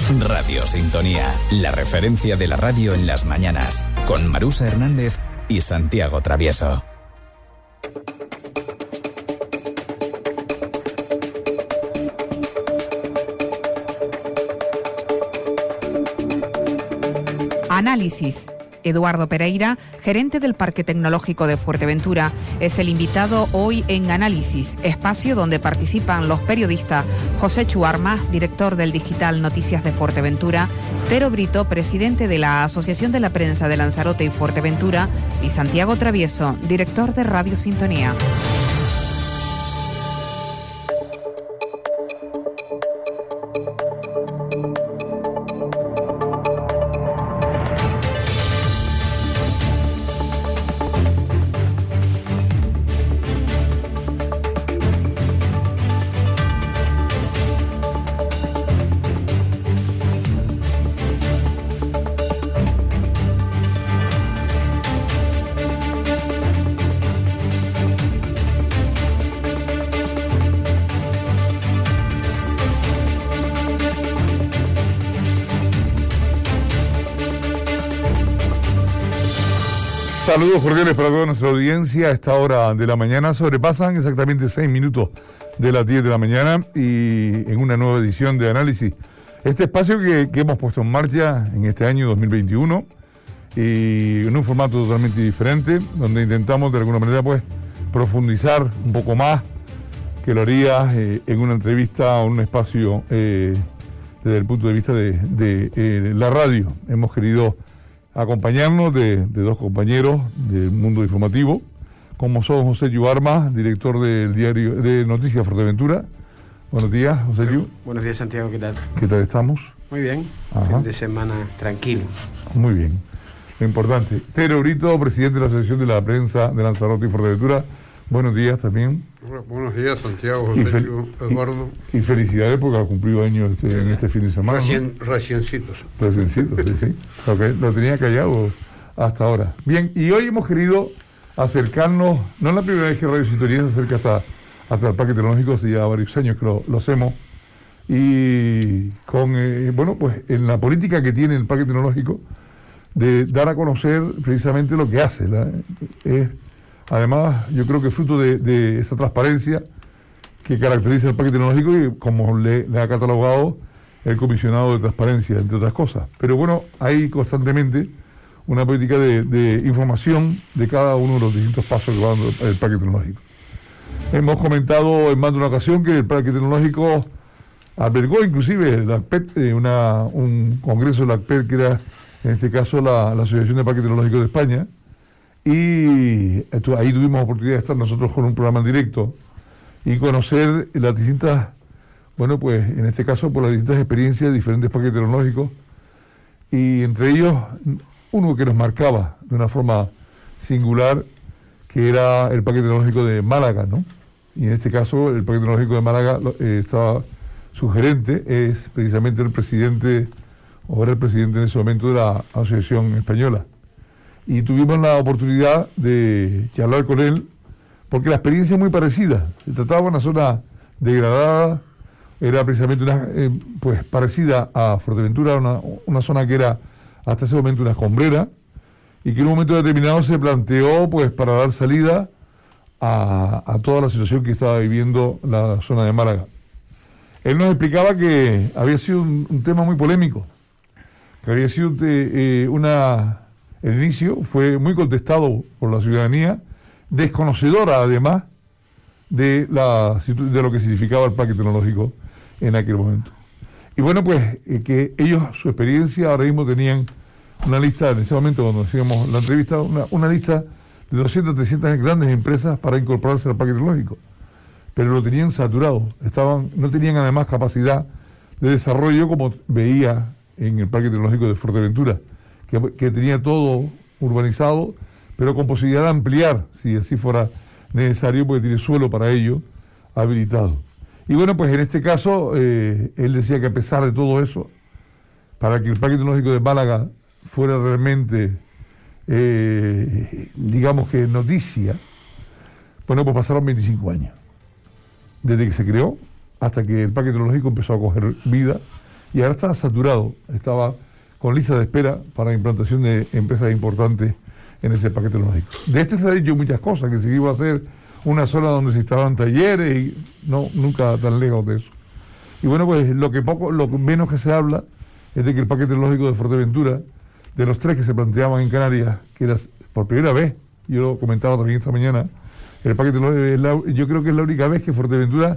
Radio Sintonía, la referencia de la radio en las mañanas, con Marusa Hernández y Santiago Travieso. Análisis. Eduardo Pereira, gerente del Parque Tecnológico de Fuerteventura, es el invitado hoy en Análisis, espacio donde participan los periodistas José Chu Armas, director del digital Noticias de Fuerteventura, Tero Brito, presidente de la Asociación de la Prensa de Lanzarote y Fuerteventura, y Santiago Travieso, director de Radio Sintonía. Saludos cordiales para toda nuestra audiencia. A esta hora de la mañana sobrepasan exactamente 6 minutos de las 10 de la mañana y en una nueva edición de Análisis. Este espacio que hemos puesto en marcha en este año 2021 y en un formato totalmente diferente, donde intentamos de alguna manera pues profundizar un poco más que lo haría en una entrevista o en un espacio desde el punto de vista de la radio. Hemos querido acompañarnos de dos compañeros del mundo informativo, como son José Chu Armas, director del diario de Noticias Fuerteventura. Buenos días, José Chu. Buenos días, Santiago, ¿qué tal? ¿Qué tal estamos? Muy bien, Ajá. Fin de semana tranquilo. Muy bien, lo importante. Tero Brito, presidente de la Asociación de la Prensa de Lanzarote y Fuerteventura. Buenos días también. Buenos días, Santiago, José Chu, Eduardo. Y felicidades porque ha cumplido años en este fin de semana. Reciéncitos. Reciéncitos, sí. Lo tenía callado hasta ahora. Bien, y hoy hemos querido acercarnos, no es la primera vez que Radio Sintonía se acerca hasta el Parque Tecnológico, hace ya varios años que lo hacemos, y con, pues en la política que tiene el Parque Tecnológico de dar a conocer precisamente lo que hace. Además, yo creo que fruto de esa transparencia que caracteriza el Parque Tecnológico y como le ha catalogado el comisionado de transparencia, entre otras cosas. Pero bueno, hay constantemente una política de información de cada uno de los distintos pasos que va dando el Parque Tecnológico. Hemos comentado en más de una ocasión que el Parque Tecnológico albergó inclusive la ACPET, un congreso de la ACPET que era en este caso la Asociación de Parque Tecnológico de España, y ahí tuvimos oportunidad de estar nosotros con un programa en directo y conocer las distintas, pues en este caso por las distintas experiencias de diferentes parques tecnológicos, y entre ellos uno que nos marcaba de una forma singular, que era el Parque Tecnológico de Málaga, ¿no? Y en este caso el Parque Tecnológico de Málaga estaba su gerente, es precisamente el presidente, o era el presidente en ese momento de la Asociación Española. Y tuvimos la oportunidad de charlar con él, porque la experiencia es muy parecida. Se trataba de una zona degradada, era precisamente parecida a Fuerteventura, una zona que era hasta ese momento una escombrera, y que en un momento determinado se planteó para dar salida a toda la situación que estaba viviendo la zona de Málaga. Él nos explicaba que había sido un tema muy polémico, que había sido el inicio fue muy contestado por la ciudadanía, desconocedora además de lo que significaba el Parque Tecnológico en aquel momento. Y que ellos, su experiencia, ahora mismo tenían una lista, en ese momento cuando hacíamos la entrevista, una lista de 200, 300 grandes empresas para incorporarse al Parque Tecnológico, pero lo tenían saturado, no tenían además capacidad de desarrollo como veía en el Parque Tecnológico de Fuerteventura, que tenía todo urbanizado, pero con posibilidad de ampliar, si así fuera necesario, porque tiene suelo para ello habilitado. Y en este caso, él decía que a pesar de todo eso, para que el Parque Tecnológico de Málaga fuera realmente, digamos que noticia, pasaron 25 años. Desde que se creó hasta que el Parque Tecnológico empezó a coger vida y ahora está saturado, estaba con lista de espera para la implantación de empresas importantes en ese parque tecnológico. De este se han dicho muchas cosas, que se iba a hacer una zona donde se instalaban talleres y no, nunca tan lejos de eso. Y bueno, pues lo menos que se habla es de que el parque tecnológico de Fuerteventura, de los 3 que se planteaban en Canarias, que era por primera vez, yo lo comentaba también esta mañana, el parque tecnológico, yo creo que es la única vez que Fuerteventura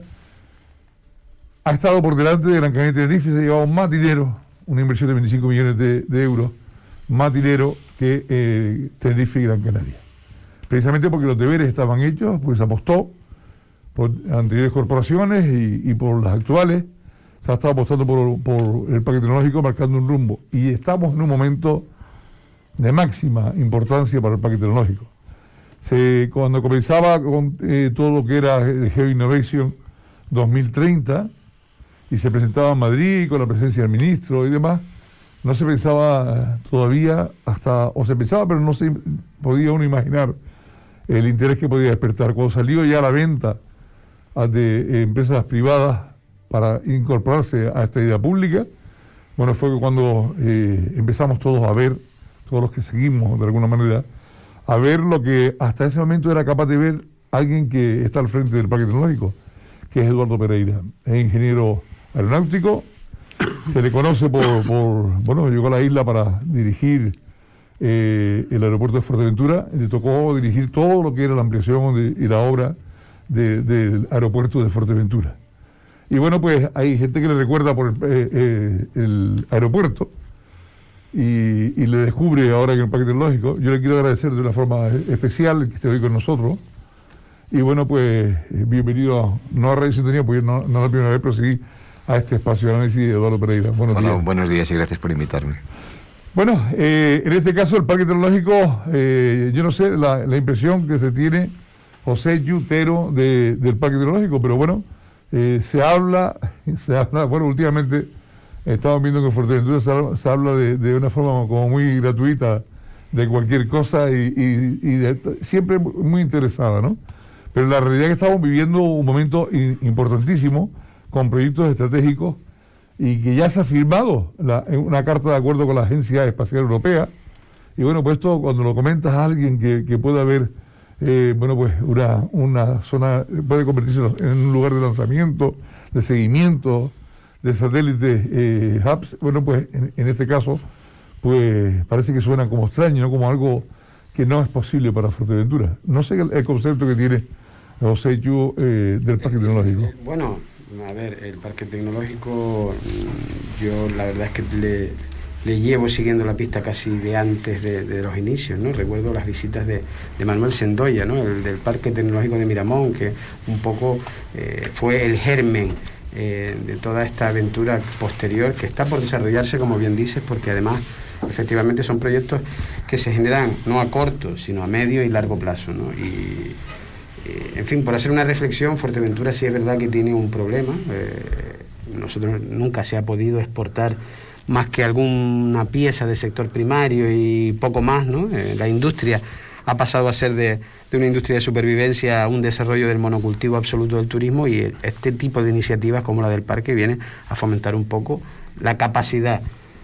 ha estado por delante de Gran Canaria y Tenerife, se ha llevado más dinero, una inversión de 25 millones de euros, más dinero que Tenerife y Gran Canaria. Precisamente porque los deberes estaban hechos, pues apostó por anteriores corporaciones y por las actuales, se ha estado apostando por el parque tecnológico, marcando un rumbo. Y estamos en un momento de máxima importancia para el parque tecnológico. Cuando comenzaba con todo lo que era el Geo Innovation 2030, y se presentaba en Madrid con la presencia del ministro y demás, no se pensaba todavía o se pensaba, pero no se podía uno imaginar el interés que podía despertar. Cuando salió ya la venta de empresas privadas para incorporarse a esta idea pública, bueno, fue cuando empezamos todos a ver, todos los que seguimos de alguna manera, a ver lo que hasta ese momento era capaz de ver alguien que está al frente del parque tecnológico, que es Eduardo Pereira. Es ingeniero aeronáutico, se le conoce bueno, llegó a la isla para dirigir el aeropuerto de Fuerteventura, le tocó dirigir todo lo que era la ampliación y la obra del aeropuerto de Fuerteventura. Y bueno, pues hay gente que le recuerda por el aeropuerto y le descubre ahora en el parque tecnológico. Yo le quiero agradecer de una forma especial que esté hoy con nosotros. Y bueno, pues bienvenido no a Radio Sintonía, porque no es la primera vez, pero sí a este espacio de análisis de Eduardo Pereira. Buenos días y gracias por invitarme. Bueno, en este caso el parque tecnológico, yo no sé la impresión que se tiene José Yutero del parque tecnológico, pero bueno, se habla, bueno, últimamente estamos viendo que en Fuerteventura se habla de una forma como muy gratuita de cualquier cosa y siempre muy interesada, ¿no? Pero la realidad es que estamos viviendo un momento importantísimo con proyectos estratégicos y que ya se ha firmado una carta de acuerdo con la Agencia Espacial Europea. Y bueno, pues esto cuando lo comentas a alguien que pueda ver, bueno, pues una zona, puede convertirse en un lugar de lanzamiento, de seguimiento, de satélites, hubs, bueno, pues en este caso, pues parece que suena como extraño, ¿no? Como algo que no es posible para Fuerteventura. No sé el concepto que tiene José Yu del parque tecnológico. Bueno, a ver, el parque tecnológico, yo la verdad es que le llevo siguiendo la pista casi de antes de los inicios, ¿no? Recuerdo las visitas de Manuel Sendoya, ¿no? El del Parque Tecnológico de Miramón, que un poco fue el germen de toda esta aventura posterior que está por desarrollarse, como bien dices, porque además efectivamente son proyectos que se generan no a corto, sino a medio y largo plazo, ¿no? Y en fin, por hacer una reflexión, Fuerteventura sí es verdad que tiene un problema. Nosotros nunca se ha podido exportar más que alguna pieza del sector primario y poco más, ¿no? La industria ha pasado a ser de una industria de supervivencia a un desarrollo del monocultivo absoluto del turismo, y este tipo de iniciativas como la del parque viene a fomentar un poco la capacidad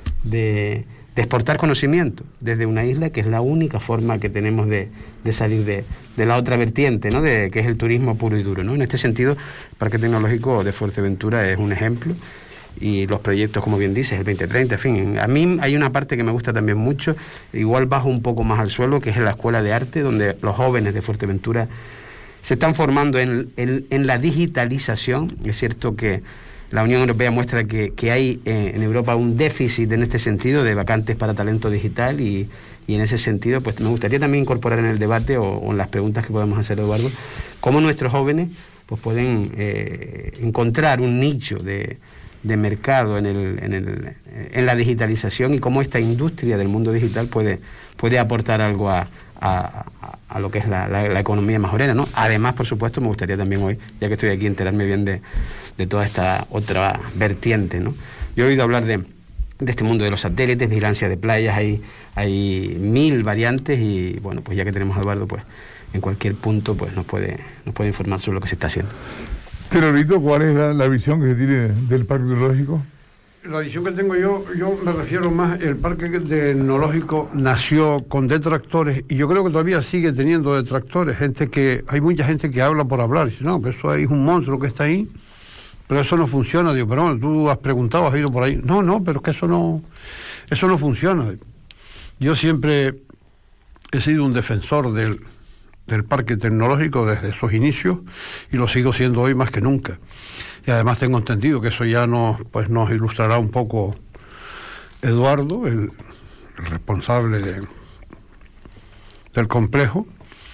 de exportar conocimiento desde una isla, que es la única forma que tenemos de salir de la otra vertiente, ¿no? Que es el turismo puro y duro, ¿no? En este sentido, el Parque Tecnológico de Fuerteventura es un ejemplo, y los proyectos, como bien dices, el 2030, en fin, a mí hay una parte que me gusta también mucho, igual bajo un poco más al suelo, que es en la Escuela de Arte, donde los jóvenes de Fuerteventura se están formando en la digitalización. Es cierto que la Unión Europea muestra que hay en Europa un déficit en este sentido de vacantes para talento digital, y en ese sentido pues me gustaría también incorporar en el debate o en las preguntas que podemos hacer, Eduardo, cómo nuestros jóvenes pues pueden encontrar un nicho de mercado en la digitalización, y cómo esta industria del mundo digital puede aportar algo a lo que es la economía majorera, ¿no? Además, por supuesto, me gustaría también hoy, ya que estoy aquí, enterarme bien de toda esta otra vertiente, ¿no? Yo he oído hablar de este mundo de los satélites, vigilancia de playas, hay 1000 variantes, y bueno, pues ya que tenemos a Eduardo, pues en cualquier punto pues nos puede informar sobre lo que se está haciendo. Tenorito, ¿cuál es la visión que se tiene del parque tecnológico? La visión que tengo yo me refiero más, el parque tecnológico nació con detractores y yo creo que todavía sigue teniendo detractores, hay mucha gente que habla por hablar, dice, no, que eso es un monstruo que está ahí, pero eso no funciona. Digo, pero bueno, tú has preguntado, has ido por ahí. No, pero es que eso no funciona. Yo siempre he sido un defensor del parque tecnológico desde sus inicios y lo sigo siendo hoy más que nunca. Y además tengo entendido que eso ya nos ilustrará un poco Eduardo, el responsable del complejo,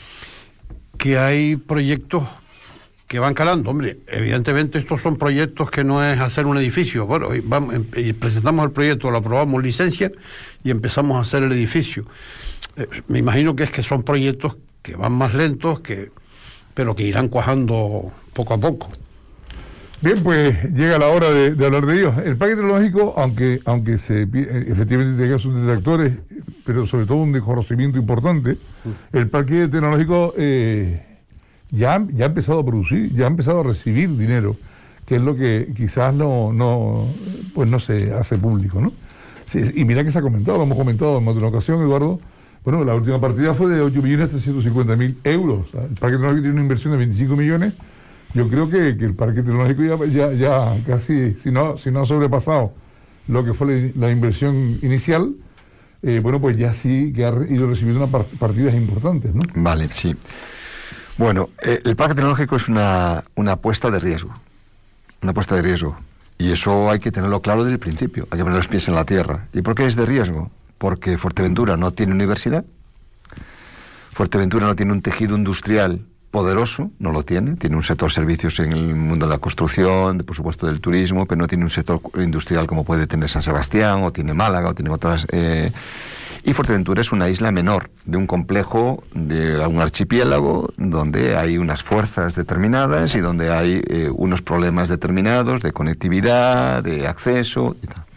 que hay proyectos que van calando. Hombre, evidentemente estos son proyectos que no es hacer un edificio. Bueno, presentamos el proyecto, lo aprobamos licencia y empezamos a hacer el edificio. Me imagino que son proyectos que van más lentos, pero que irán cuajando poco a poco. Bien, pues llega la hora de hablar de ellos. El parque tecnológico, aunque efectivamente tenga sus detractores, pero sobre todo un desconocimiento importante, el parque tecnológico ya ha empezado a producir, ya ha empezado a recibir dinero, que es lo que quizás no se hace público, ¿no? Sí, y mira que se ha comentado, lo hemos comentado en más de una ocasión, Eduardo. Bueno, la última partida fue de 8.350.000 euros. El parque tecnológico tiene una inversión de 25 millones. Yo creo que el parque tecnológico ya casi, si no ha sobrepasado lo que fue la inversión inicial, pues ya sí que ha ido recibiendo unas partidas importantes, ¿no? Vale, sí. Bueno, el parque tecnológico es una apuesta de riesgo. Una apuesta de riesgo. Y eso hay que tenerlo claro desde el principio. Hay que poner los pies en la tierra. ¿Y por qué es de riesgo? Porque Fuerteventura no tiene universidad. Fuerteventura no tiene un tejido industrial poderoso, no lo tiene un sector servicios en el mundo de la construcción, por supuesto del turismo, pero no tiene un sector industrial como puede tener San Sebastián, o tiene Málaga, o tiene otras... Y Fuerteventura es una isla menor, de un complejo, de un archipiélago, donde hay unas fuerzas determinadas y donde hay unos problemas determinados de conectividad, de acceso y tal.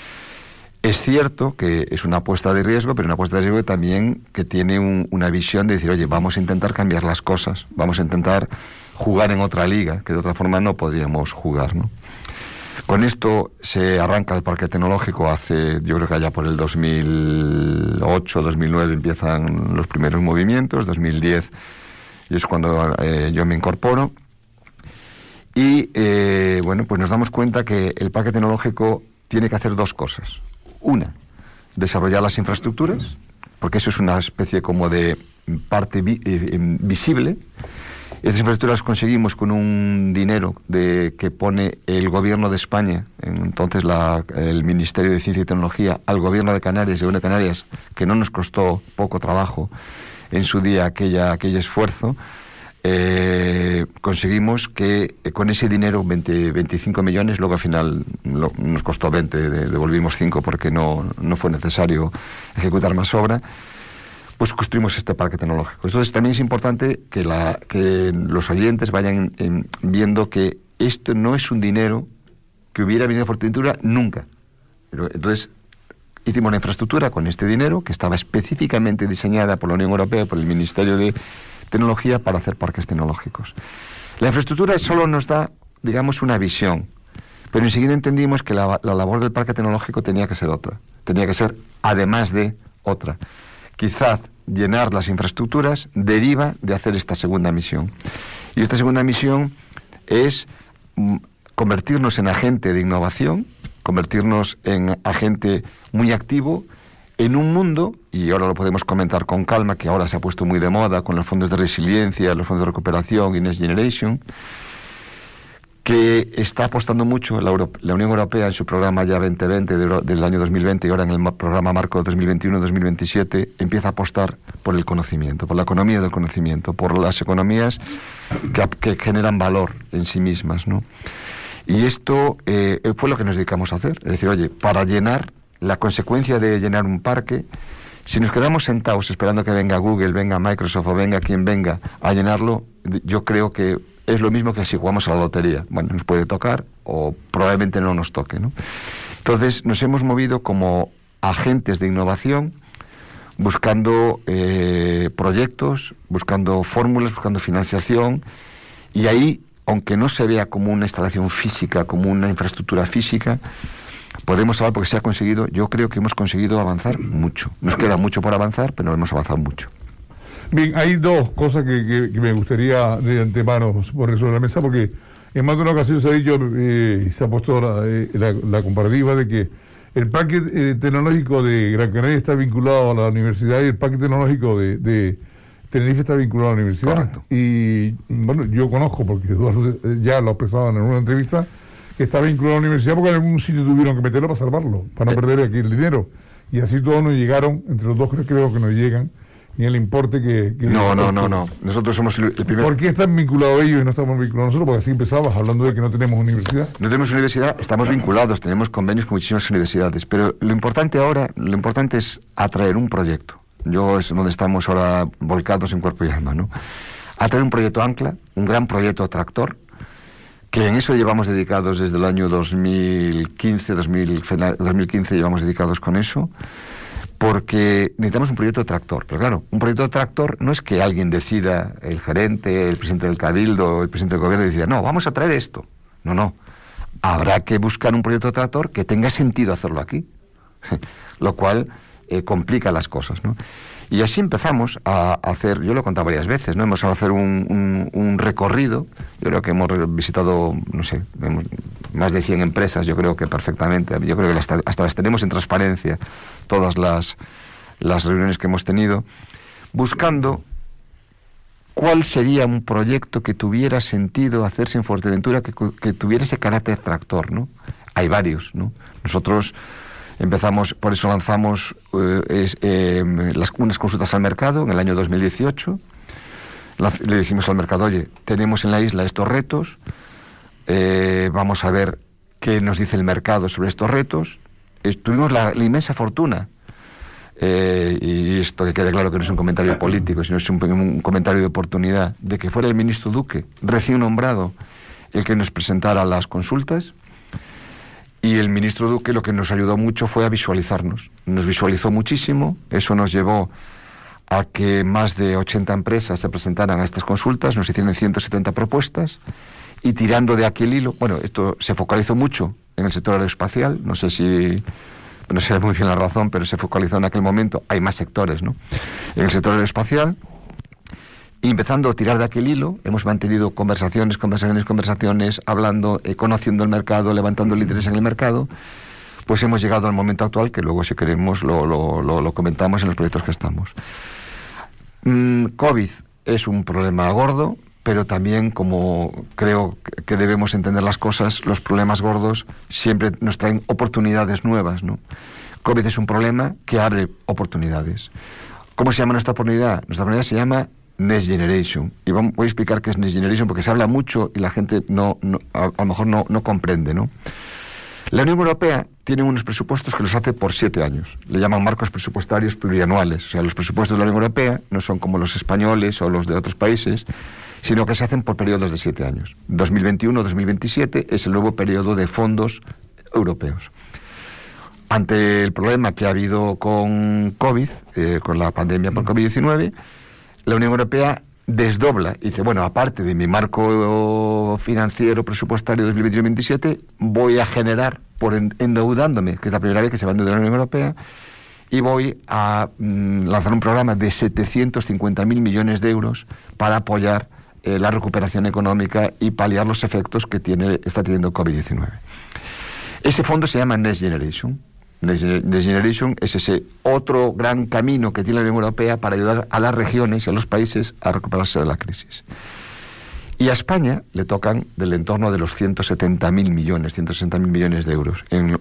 Es cierto que es una apuesta de riesgo, pero una apuesta de riesgo también que tiene una visión de decir, oye, vamos a intentar cambiar las cosas, vamos a intentar jugar en otra liga, que de otra forma no podríamos jugar, ¿no? Con esto se arranca el parque tecnológico yo creo que allá por el 2008, 2009 empiezan los primeros movimientos, 2010 y es cuando yo me incorporo. Y pues nos damos cuenta que el parque tecnológico tiene que hacer dos cosas. Una, desarrollar las infraestructuras, porque eso es una especie como de parte visible. Estas infraestructuras las conseguimos con un dinero que pone el gobierno de España, entonces el Ministerio de Ciencia y Tecnología, al gobierno de Canarias, de Canarias, que no nos costó poco trabajo en su día aquel esfuerzo. Conseguimos que con ese dinero 25 millones, luego al final nos costó 20, devolvimos 5 porque no fue necesario ejecutar más obra, pues construimos este parque tecnológico. Entonces también es importante que los oyentes vayan viendo que esto no es un dinero que hubiera venido a Fuerteventura nunca. Entonces hicimos la infraestructura con este dinero que estaba específicamente diseñada por la Unión Europea, por el Ministerio de Tecnología, para hacer parques tecnológicos. La infraestructura solo nos da, digamos, una visión, pero enseguida entendimos que la labor del parque tecnológico tenía que ser otra, tenía que ser además de otra. Quizás llenar las infraestructuras deriva de hacer esta segunda misión. Y esta segunda misión es convertirnos en agente de innovación, convertirnos en agente muy activo en un mundo, y ahora lo podemos comentar con calma, que ahora se ha puesto muy de moda con los fondos de resiliencia, los fondos de recuperación y Next Generation, que está apostando mucho la Unión Europea en su programa ya 2020 del año 2020 y ahora en el programa marco 2021-2027 empieza a apostar por el conocimiento, por la economía del conocimiento, por las economías que generan valor en sí mismas, ¿no? Y esto fue lo que nos dedicamos a hacer. Es decir, oye, para llenar la consecuencia de llenar un parque, si nos quedamos sentados esperando que venga Google, venga Microsoft o venga quien venga a llenarlo, yo creo que es lo mismo que si jugamos a la lotería. Bueno, nos puede tocar o probablemente no nos toque, ¿no? Entonces nos hemos movido como agentes de innovación, buscando proyectos, buscando fórmulas, buscando financiación, y ahí, aunque no se vea como una instalación física, como una infraestructura física, podemos hablar porque se ha conseguido, yo creo que hemos conseguido avanzar mucho. Nos queda mucho por avanzar, pero hemos avanzado mucho. Bien, hay dos cosas que me gustaría de antemano poner sobre la mesa, porque en más de una ocasión se ha dicho, se ha puesto la comparativa de que el parque tecnológico de Gran Canaria está vinculado a la universidad y el parque tecnológico de Tenerife está vinculado a la universidad. Correcto. Y bueno, yo conozco, porque Eduardo ya lo ha expresado en una entrevista, que está vinculado a la universidad porque en algún sitio tuvieron que meterlo para salvarlo, para no perder aquí el dinero. Y así todos nos llegaron, entre los dos creo que nos llegan, ni el importe que No. Nosotros somos el primer... ¿Por qué están vinculados ellos y no estamos vinculados nosotros? Porque así empezabas hablando de que no tenemos universidad. No tenemos universidad, estamos vinculados, tenemos convenios con muchísimas universidades, pero lo importante es atraer un proyecto. Es donde estamos ahora volcados en cuerpo y alma, ¿no? Atraer un proyecto ancla, un gran proyecto tractor, que en eso llevamos dedicados desde el año 2015 llevamos dedicados con eso, porque necesitamos un proyecto tractor. Pero claro, un proyecto tractor no es que alguien decida, el gerente, el presidente del cabildo, el presidente del gobierno decida, no, vamos a traer esto. No. Habrá que buscar un proyecto tractor que tenga sentido hacerlo aquí. Lo cual complica las cosas, ¿no? Y así empezamos a hacer, yo lo he contado varias veces, ¿no? Hemos a hacer un recorrido, yo creo que hemos visitado, no sé, más de 100 empresas, yo creo que perfectamente, yo creo que hasta las tenemos en transparencia, todas las reuniones que hemos tenido, buscando cuál sería un proyecto que tuviera sentido hacerse en Fuerteventura, que tuviera ese carácter tractor, ¿no? Hay varios, ¿no? Nosotros empezamos, por eso lanzamos unas consultas al mercado en el año 2018. Le dijimos al mercado, oye, tenemos en la isla estos retos, vamos a ver qué nos dice el mercado sobre estos retos. Tuvimos la inmensa fortuna, y esto que quede claro que no es un comentario político, sino es un comentario de oportunidad, de que fuera el ministro Duque, recién nombrado, el que nos presentara las consultas. Y el ministro Duque lo que nos ayudó mucho fue a visualizarnos. Nos visualizó muchísimo, eso nos llevó a que más de 80 empresas se presentaran a estas consultas, nos hicieron 170 propuestas, y tirando de aquel hilo, bueno, esto se focalizó mucho en el sector aeroespacial, no sé muy bien la razón, pero se focalizó en aquel momento, hay más sectores, ¿no? En el sector aeroespacial, y empezando a tirar de aquel hilo, hemos mantenido conversaciones, hablando, conociendo el mercado, levantando el interés en el mercado, pues hemos llegado al momento actual, que luego si queremos lo comentamos en los proyectos que estamos. COVID es un problema gordo, pero también, como creo que debemos entender las cosas, los problemas gordos siempre nos traen oportunidades nuevas, ¿no? COVID es un problema que abre oportunidades. ¿Cómo se llama nuestra oportunidad? Nuestra oportunidad se llama Next Generation. Y voy a explicar qué es Next Generation porque se habla mucho y la gente a lo mejor no comprende, ¿no? La Unión Europea tiene unos presupuestos que los hace por 7 años. Le llaman marcos presupuestarios plurianuales. O sea, los presupuestos de la Unión Europea no son como los españoles o los de otros países, sino que se hacen por periodos de 7 años. 2021-2027 es el nuevo periodo de fondos europeos. Ante el problema que ha habido con COVID, con la pandemia por COVID-19, la Unión Europea desdobla y dice, bueno, aparte de mi marco financiero presupuestario 2021-2027, voy a generar, endeudándome, que es la primera vez que se va a endeudar la Unión Europea, y voy a lanzar un programa de 750.000 millones de euros para apoyar la recuperación económica y paliar los efectos que está teniendo COVID-19. Ese fondo se llama Next Generation. Next Generation es ese otro gran camino que tiene la Unión Europea para ayudar a las regiones y a los países a recuperarse de la crisis. Y a España le tocan del entorno de los 160.000 millones de euros en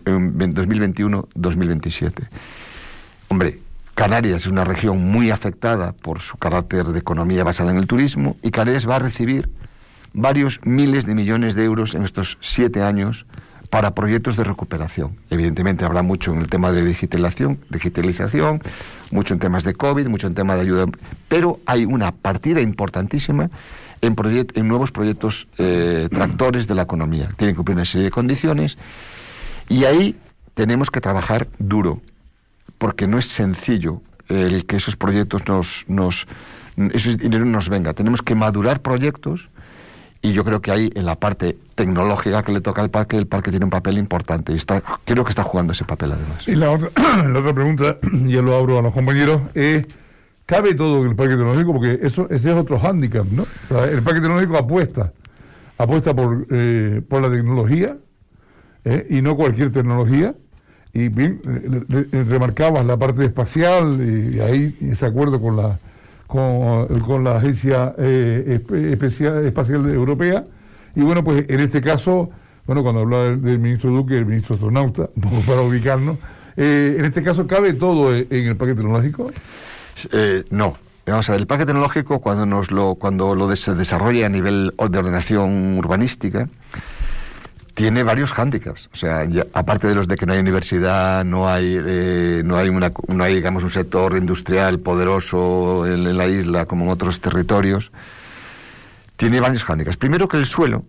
2021-2027. Hombre, Canarias es una región muy afectada por su carácter de economía basada en el turismo, y Canarias va a recibir varios miles de millones de euros en estos 7 años para proyectos de recuperación. Evidentemente habrá mucho en el tema de digitalización, mucho en temas de COVID, mucho en temas de ayuda, pero hay una partida importantísima en nuevos proyectos tractores de la economía. Tienen que cumplir una serie de condiciones, y ahí tenemos que trabajar duro, porque no es sencillo el que esos proyectos ese dinero nos venga. Tenemos que madurar proyectos Y yo creo que ahí, en la parte tecnológica que le toca al parque, el parque tiene un papel importante. Y creo que está jugando ese papel, además. Y la otra pregunta, ya lo abro a los compañeros, es, ¿cabe todo en el parque tecnológico? Porque ese es otro hándicap, ¿no? O sea, el parque tecnológico apuesta por la tecnología, y no cualquier tecnología. Y bien, remarcabas la parte espacial, y ahí ese acuerdo con la Agencia Espacial Europea. Y bueno, pues en este caso, bueno, cuando hablaba del ministro Duque, el ministro astronauta, un poco para ubicarnos, en este caso, ¿cabe todo en el parque tecnológico? No. Vamos a ver, el parque tecnológico, cuando se desarrolla a nivel de ordenación urbanística, tiene varios hándicaps. O sea, aparte de los de que no hay universidad, no hay digamos, un sector industrial poderoso en la isla como en otros territorios, tiene varios hándicaps. Primero, que el suelo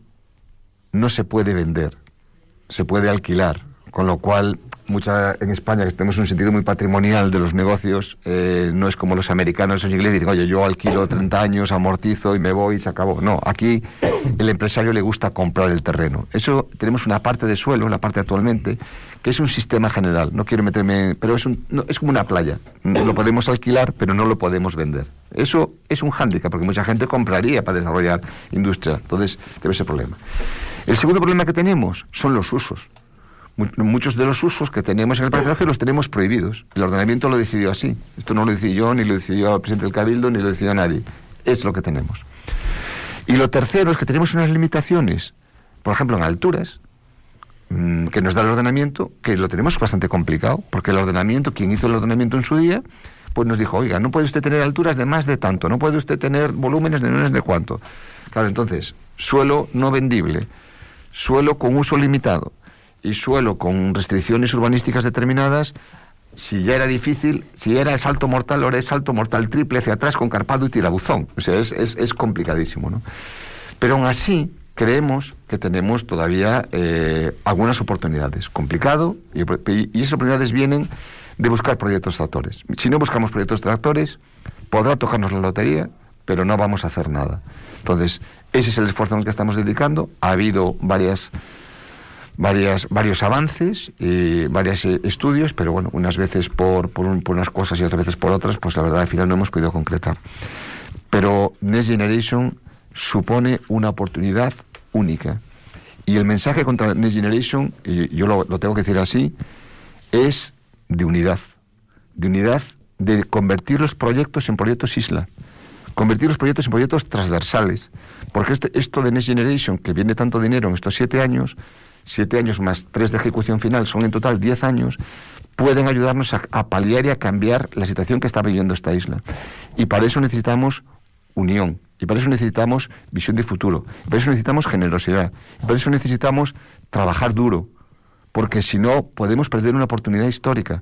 no se puede vender, se puede alquilar, con lo cual en España, que tenemos un sentido muy patrimonial de los negocios, no es como los americanos, los ingleses, dicen, oye, yo alquilo 30 años, amortizo y me voy y se acabó. No, aquí el empresario le gusta comprar el terreno. Eso, tenemos una parte de suelo, la parte actualmente, que es un sistema general. No quiero meterme, pero es como una playa. Lo podemos alquilar, pero no lo podemos vender. Eso es un hándicap, porque mucha gente compraría para desarrollar industria. Entonces, debe ser problema. El segundo problema que tenemos son los usos. Muchos de los usos que tenemos en el parque tecnológico los tenemos prohibidos. El ordenamiento lo decidió así. Esto no lo decidí yo, ni lo decidió el presidente del Cabildo, ni lo decidió nadie. Es lo que tenemos. Y lo tercero es que tenemos unas limitaciones, por ejemplo, en alturas, que nos da el ordenamiento, que lo tenemos bastante complicado, porque el ordenamiento, quien hizo el ordenamiento en su día, pues nos dijo, oiga, no puede usted tener alturas de más de tanto, no puede usted tener volúmenes de menos de cuánto. Claro, entonces, suelo no vendible, suelo con uso limitado, y suelo con restricciones urbanísticas determinadas, si ya era difícil, si era el salto mortal, ahora es salto mortal triple hacia atrás con carpado y tirabuzón. O sea, es complicadísimo, ¿no? Pero aún así, creemos que tenemos todavía algunas oportunidades. Complicado, y esas oportunidades vienen de buscar proyectos tractores. Si no buscamos proyectos tractores, podrá tocarnos la lotería, pero no vamos a hacer nada. Entonces, ese es el esfuerzo en el que estamos dedicando. Ha habido varios avances, varios estudios, pero bueno, unas veces por unas cosas y otras veces por otras, pues la verdad al final no hemos podido concretar. Pero Next Generation supone una oportunidad única. Y el mensaje contra Next Generation, y yo lo tengo que decir así, es de unidad, de convertir los proyectos en proyectos isla, convertir los proyectos en proyectos transversales, porque esto de Next Generation, que viene tanto dinero en estos 7 años más 3 de ejecución final, son en total 10 años, pueden ayudarnos a paliar y a cambiar la situación que está viviendo esta isla. Y para eso necesitamos unión, y para eso necesitamos visión de futuro, y para eso necesitamos generosidad, y para eso necesitamos trabajar duro, porque si no podemos perder una oportunidad histórica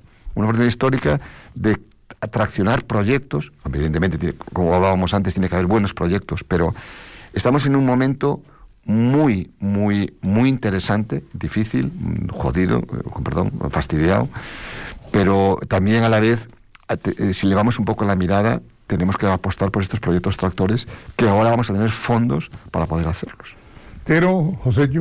de atraccionar proyectos. Evidentemente, como hablábamos antes, tiene que haber buenos proyectos, pero estamos en un momento muy, muy, muy interesante, difícil, jodido, fastidiado, pero también a la vez, si elevamos un poco la mirada, tenemos que apostar por estos proyectos tractores, que ahora vamos a tener fondos para poder hacerlos. Tero, Josécho.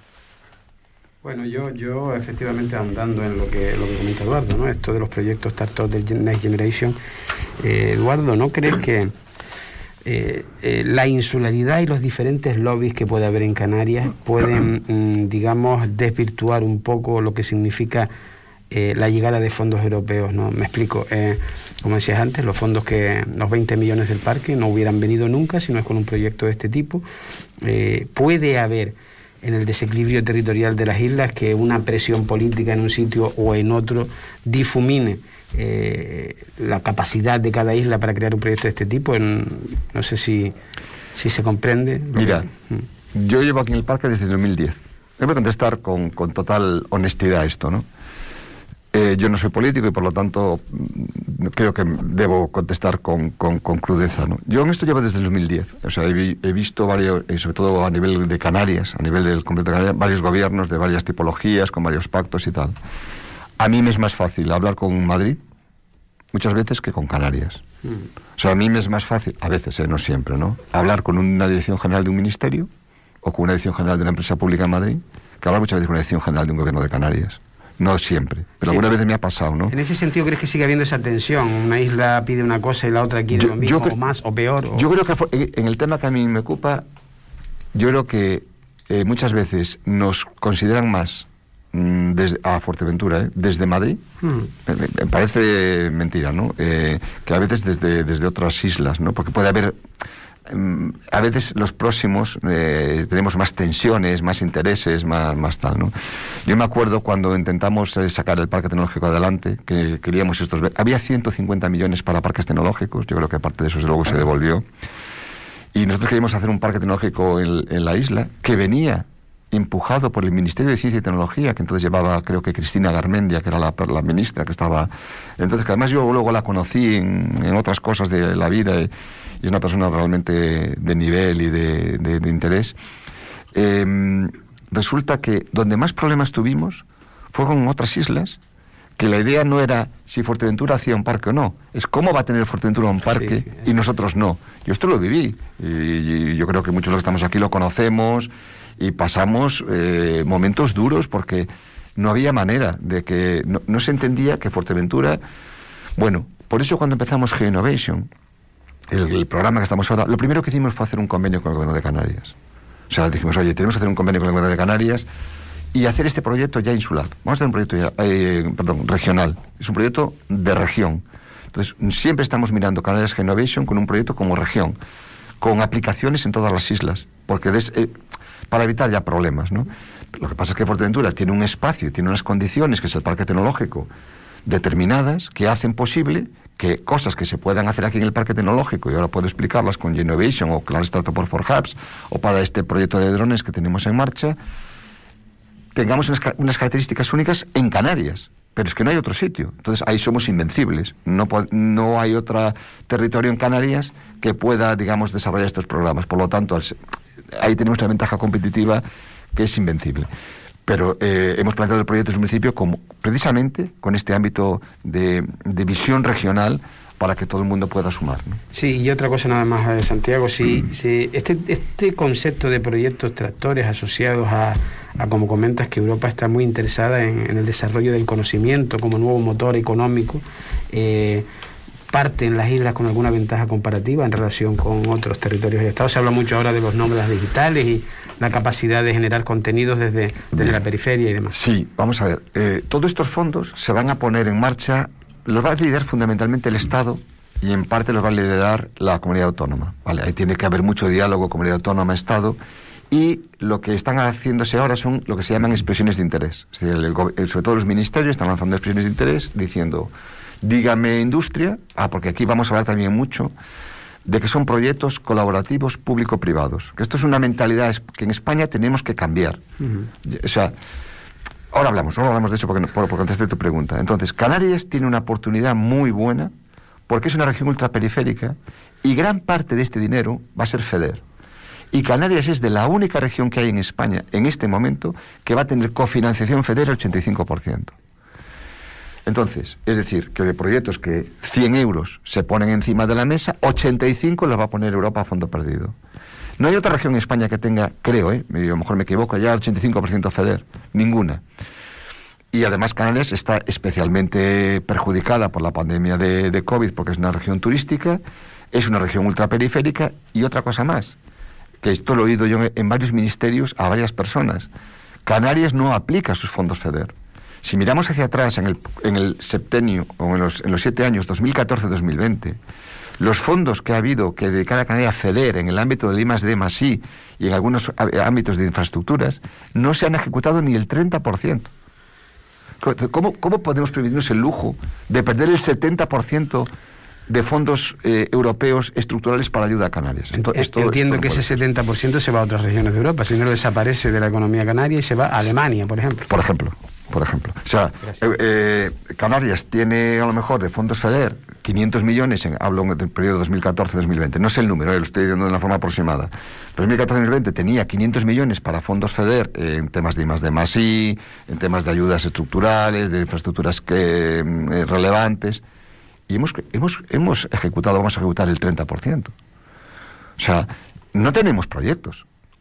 Bueno, yo efectivamente andando en lo que comenta Eduardo, ¿no? Esto de los proyectos tractores del Next Generation, Eduardo, ¿no crees que la insularidad y los diferentes lobbies que puede haber en Canarias pueden, digamos, desvirtuar un poco lo que significa la llegada de fondos europeos, ¿no? Me explico. Como decías antes, los 20 millones del parque no hubieran venido nunca si no es con un proyecto de este tipo. Puede haber en el desequilibrio territorial de las islas que una presión política en un sitio o en otro difumine la capacidad de cada isla para crear un proyecto de este tipo. No sé si se comprende. Mira, yo llevo aquí en el parque desde 2010. Debo contestar con total honestidad esto, ¿no? Yo no soy político y por lo tanto creo que debo contestar con crudeza, ¿no? Yo en esto llevo desde el 2010. O sea, he visto varios, sobre todo a nivel de Canarias, a nivel del completo de Canarias, varios gobiernos de varias tipologías, con varios pactos y tal. A mí me es más fácil hablar con Madrid muchas veces que con Canarias. O sea, a mí me es más fácil, a veces, no siempre, ¿no? Hablar con una dirección general de un ministerio o con una dirección general de una empresa pública en Madrid que hablar muchas veces con una dirección general de un gobierno de Canarias. No siempre, pero algunas veces me ha pasado, ¿no? En ese sentido, ¿crees que sigue habiendo esa tensión? Una isla pide una cosa y la otra quiere lo mismo, o más, o peor. Yo creo que en el tema que a mí me ocupa, yo creo que muchas veces nos consideran más a Fuerteventura, desde Madrid. Me parece mentira, ¿no? Que a veces desde otras islas, ¿no? Porque puede haber... a veces los próximos tenemos más tensiones, más intereses, más tal, ¿no? Yo me acuerdo cuando intentamos sacar el parque tecnológico adelante, que queríamos había 150 millones para parques tecnológicos, yo creo que parte de eso luego se devolvió, y nosotros queríamos hacer un parque tecnológico en la isla, que venía empujado por el Ministerio de Ciencia y Tecnología, que entonces llevaba, creo que Cristina Garmendia, que era la ministra que estaba... Entonces, que además yo luego la conocí en otras cosas de la vida, y es una persona realmente de nivel y de interés. Resulta que donde más problemas tuvimos fue con otras islas, que la idea no era si Fuerteventura hacía un parque o no, es cómo va a tener Fuerteventura un parque y nosotros no. Yo esto lo viví, y yo creo que muchos de los que estamos aquí lo conocemos, y pasamos momentos duros porque no había manera de que... No se entendía que Fuerteventura... Bueno, por eso cuando empezamos GeoInnovation, el programa que estamos ahora, lo primero que hicimos fue hacer un convenio con el Gobierno de Canarias. O sea, dijimos, oye, tenemos que hacer un convenio con el Gobierno de Canarias y hacer este proyecto ya insular. Vamos a hacer un proyecto regional. Es un proyecto de región. Entonces, siempre estamos mirando Canarias GeoInnovation con un proyecto como región, con aplicaciones en todas las islas, porque para evitar ya problemas, ¿no? Lo que pasa es que Fuerteventura tiene un espacio, tiene unas condiciones, que es el parque tecnológico, determinadas, que hacen posible que cosas que se puedan hacer aquí en el parque tecnológico, y ahora puedo explicarlas con GeoInnovation o Claro Startup for Hubs, o para este proyecto de drones que tenemos en marcha, tengamos unas características únicas en Canarias. Pero es que no hay otro sitio. Entonces ahí somos invencibles. No hay otro territorio en Canarias que pueda, digamos, desarrollar estos programas. Por lo tanto, ahí tenemos una ventaja competitiva que es invencible. Pero hemos planteado el proyecto del municipio precisamente con este ámbito de visión regional para que todo el mundo pueda sumar, ¿no? Sí, y otra cosa nada más, Santiago, si este concepto de proyectos tractores asociados a como comentas, que Europa está muy interesada en el desarrollo del conocimiento como nuevo motor económico, parten las islas con alguna ventaja comparativa en relación con otros territorios del Estado. Se habla mucho ahora de los nómadas digitales y la capacidad de generar contenidos desde la periferia y demás. Sí, vamos a ver. Todos estos fondos se van a poner en marcha, los va a liderar fundamentalmente el Estado y en parte los va a liderar la comunidad autónoma. ¿Vale? Ahí tiene que haber mucho diálogo comunidad autónoma-Estado, y lo que están haciéndose ahora son lo que se llaman expresiones de interés. Es decir, sobre todo los ministerios están lanzando expresiones de interés diciendo, dígame industria, porque aquí vamos a hablar también mucho de que son proyectos colaborativos público-privados. Que esto es una mentalidad que en España tenemos que cambiar. O sea, ahora hablamos de eso por contestar tu pregunta. Entonces, Canarias tiene una oportunidad muy buena porque es una región ultraperiférica y gran parte de este dinero va a ser FEDER. Y Canarias es de la única región que hay en España en este momento que va a tener cofinanciación FEDER al 85%. Entonces, es decir, que de proyectos que 100 euros se ponen encima de la mesa, 85 los va a poner Europa a fondo perdido. No hay otra región en España que tenga, creo, a lo mejor me equivoco, ya el 85% FEDER. Ninguna. Y además Canarias está especialmente perjudicada por la pandemia de COVID, porque es una región turística, es una región ultraperiférica, y otra cosa más, que esto lo he oído yo en varios ministerios a varias personas. Canarias no aplica sus fondos FEDER. Si miramos hacia atrás en el septenio o en los 7 años 2014-2020, los fondos que ha habido que dedicar a Canarias FEDER en el ámbito del I+D+I y en algunos ámbitos de infraestructuras no se han ejecutado ni el 30%. ¿Cómo podemos permitirnos el lujo de perder el 70% de fondos europeos estructurales para ayuda a Canarias? Entiendo que ese 70% se va a otras regiones de Europa, si no desaparece de la economía canaria y se va a Alemania, por ejemplo. Por ejemplo. O sea, Canarias tiene a lo mejor de fondos FEDER 500 millones, hablo del periodo 2014-2020, no sé el número, lo estoy diciendo de una forma aproximada. 2014-2020 tenía 500 millones para fondos FEDER en temas de I+D+I, en temas de ayudas estructurales, de infraestructuras relevantes, y hemos ejecutado, vamos a ejecutar el 30%. O sea, no tenemos proyectos.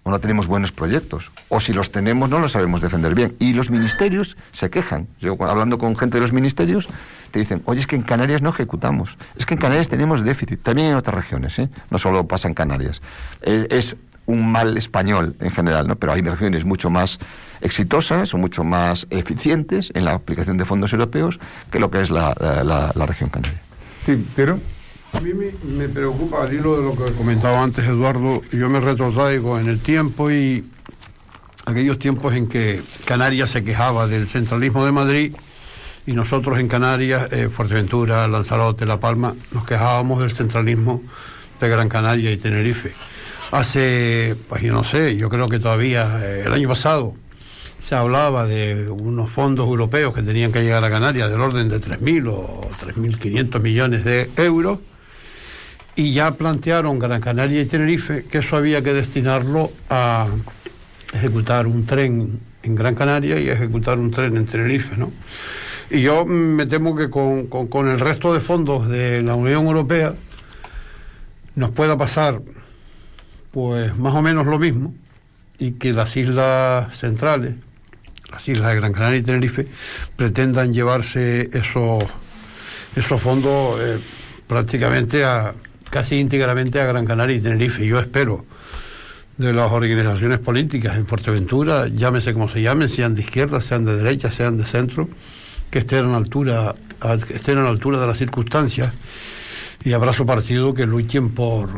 o no tenemos buenos proyectos, o si los tenemos no los sabemos defender bien. Y los ministerios se quejan. Yo, hablando con gente de los ministerios, te dicen, oye, es que en Canarias no ejecutamos, es que en Canarias tenemos déficit, también en otras regiones, no solo pasa en Canarias. Es un mal español en general, ¿no? Pero hay regiones mucho más exitosas o mucho más eficientes en la aplicación de fondos europeos que lo que es la región canaria. Sí, pero... A mí me preocupa, al hilo de lo que comentaba antes Eduardo, yo me retrotraigo en el tiempo y aquellos tiempos en que Canarias se quejaba del centralismo de Madrid y nosotros en Canarias, Fuerteventura, Lanzarote, La Palma, nos quejábamos del centralismo de Gran Canaria y Tenerife. Hace, pues yo no sé, yo creo que todavía el año pasado se hablaba de unos fondos europeos que tenían que llegar a Canarias del orden de 3.000 o 3.500 millones de euros. Y ya plantearon Gran Canaria y Tenerife que eso había que destinarlo a ejecutar un tren en Gran Canaria y a ejecutar un tren en Tenerife, ¿no? Y yo me temo que con el resto de fondos de la Unión Europea nos pueda pasar pues más o menos lo mismo, y que las islas centrales, las islas de Gran Canaria y Tenerife, pretendan llevarse esos fondos prácticamente casi íntegramente a Gran Canaria y Tenerife. Yo espero de las organizaciones políticas en Fuerteventura, llámese como se llamen, sean de izquierda, sean de derecha, sean de centro, que estén a la altura de las circunstancias, y abrazo partido que luchen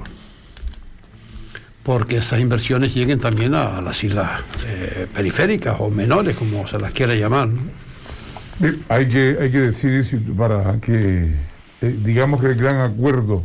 porque esas inversiones lleguen también a las islas periféricas o menores, como se las quiera llamar, ¿no? Hay que decir, para que digamos que el gran acuerdo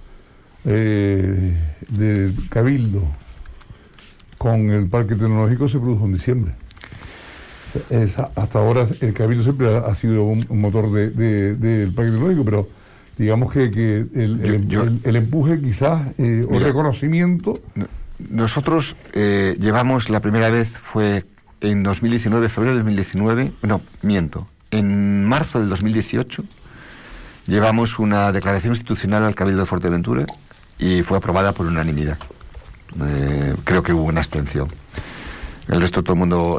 del Cabildo con el Parque Tecnológico se produjo en diciembre. Hasta ahora el Cabildo siempre ha sido un motor del Parque Tecnológico, pero digamos que el empuje quizás, o reconocimiento. Nosotros llevamos, la primera vez fue en 2019, febrero de 2019, en marzo del 2018, llevamos una declaración institucional al Cabildo de Fuerteventura y fue aprobada por unanimidad. Creo que hubo una abstención. El resto, todo el mundo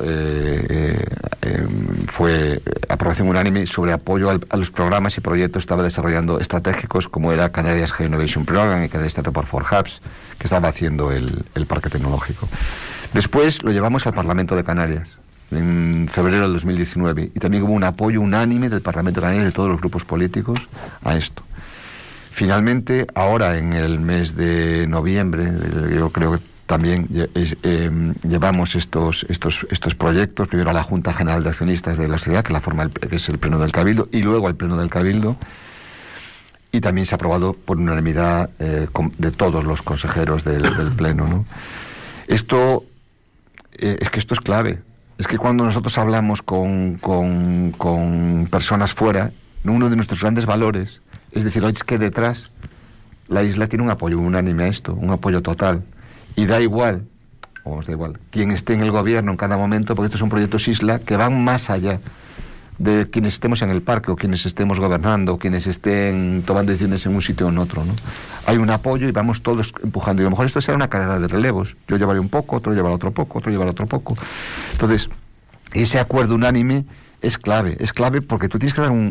fue aprobación unánime sobre apoyo a los programas y proyectos que estaba desarrollando estratégicos, como era Canarias Innovation Program y Canarias Startup for Hubs, que estaba haciendo el Parque Tecnológico. Después lo llevamos al Parlamento de Canarias en febrero del 2019, y también hubo un apoyo unánime del Parlamento de Canarias, de todos los grupos políticos, a esto. Finalmente, ahora en el mes de noviembre, yo creo que también llevamos estos proyectos, primero a la Junta General de Accionistas de la sociedad, que es el Pleno del Cabildo, y luego al Pleno del Cabildo, y también se ha aprobado por unanimidad de todos los consejeros del Pleno, ¿no? Es que esto es clave. Es que cuando nosotros hablamos con personas fuera, uno de nuestros grandes valores es decir, es que detrás la isla tiene un apoyo unánime a esto, un apoyo total. Y da igual quién esté en el gobierno en cada momento, porque estos son proyectos isla que van más allá de quienes estemos en el parque, o quienes estemos gobernando, o quienes estén tomando decisiones en un sitio o en otro, ¿no? Hay un apoyo y vamos todos empujando. Y a lo mejor esto será una carrera de relevos. Yo llevaré un poco, otro llevará otro poco, otro llevará otro poco. Entonces, ese acuerdo unánime es clave porque tú tienes que dar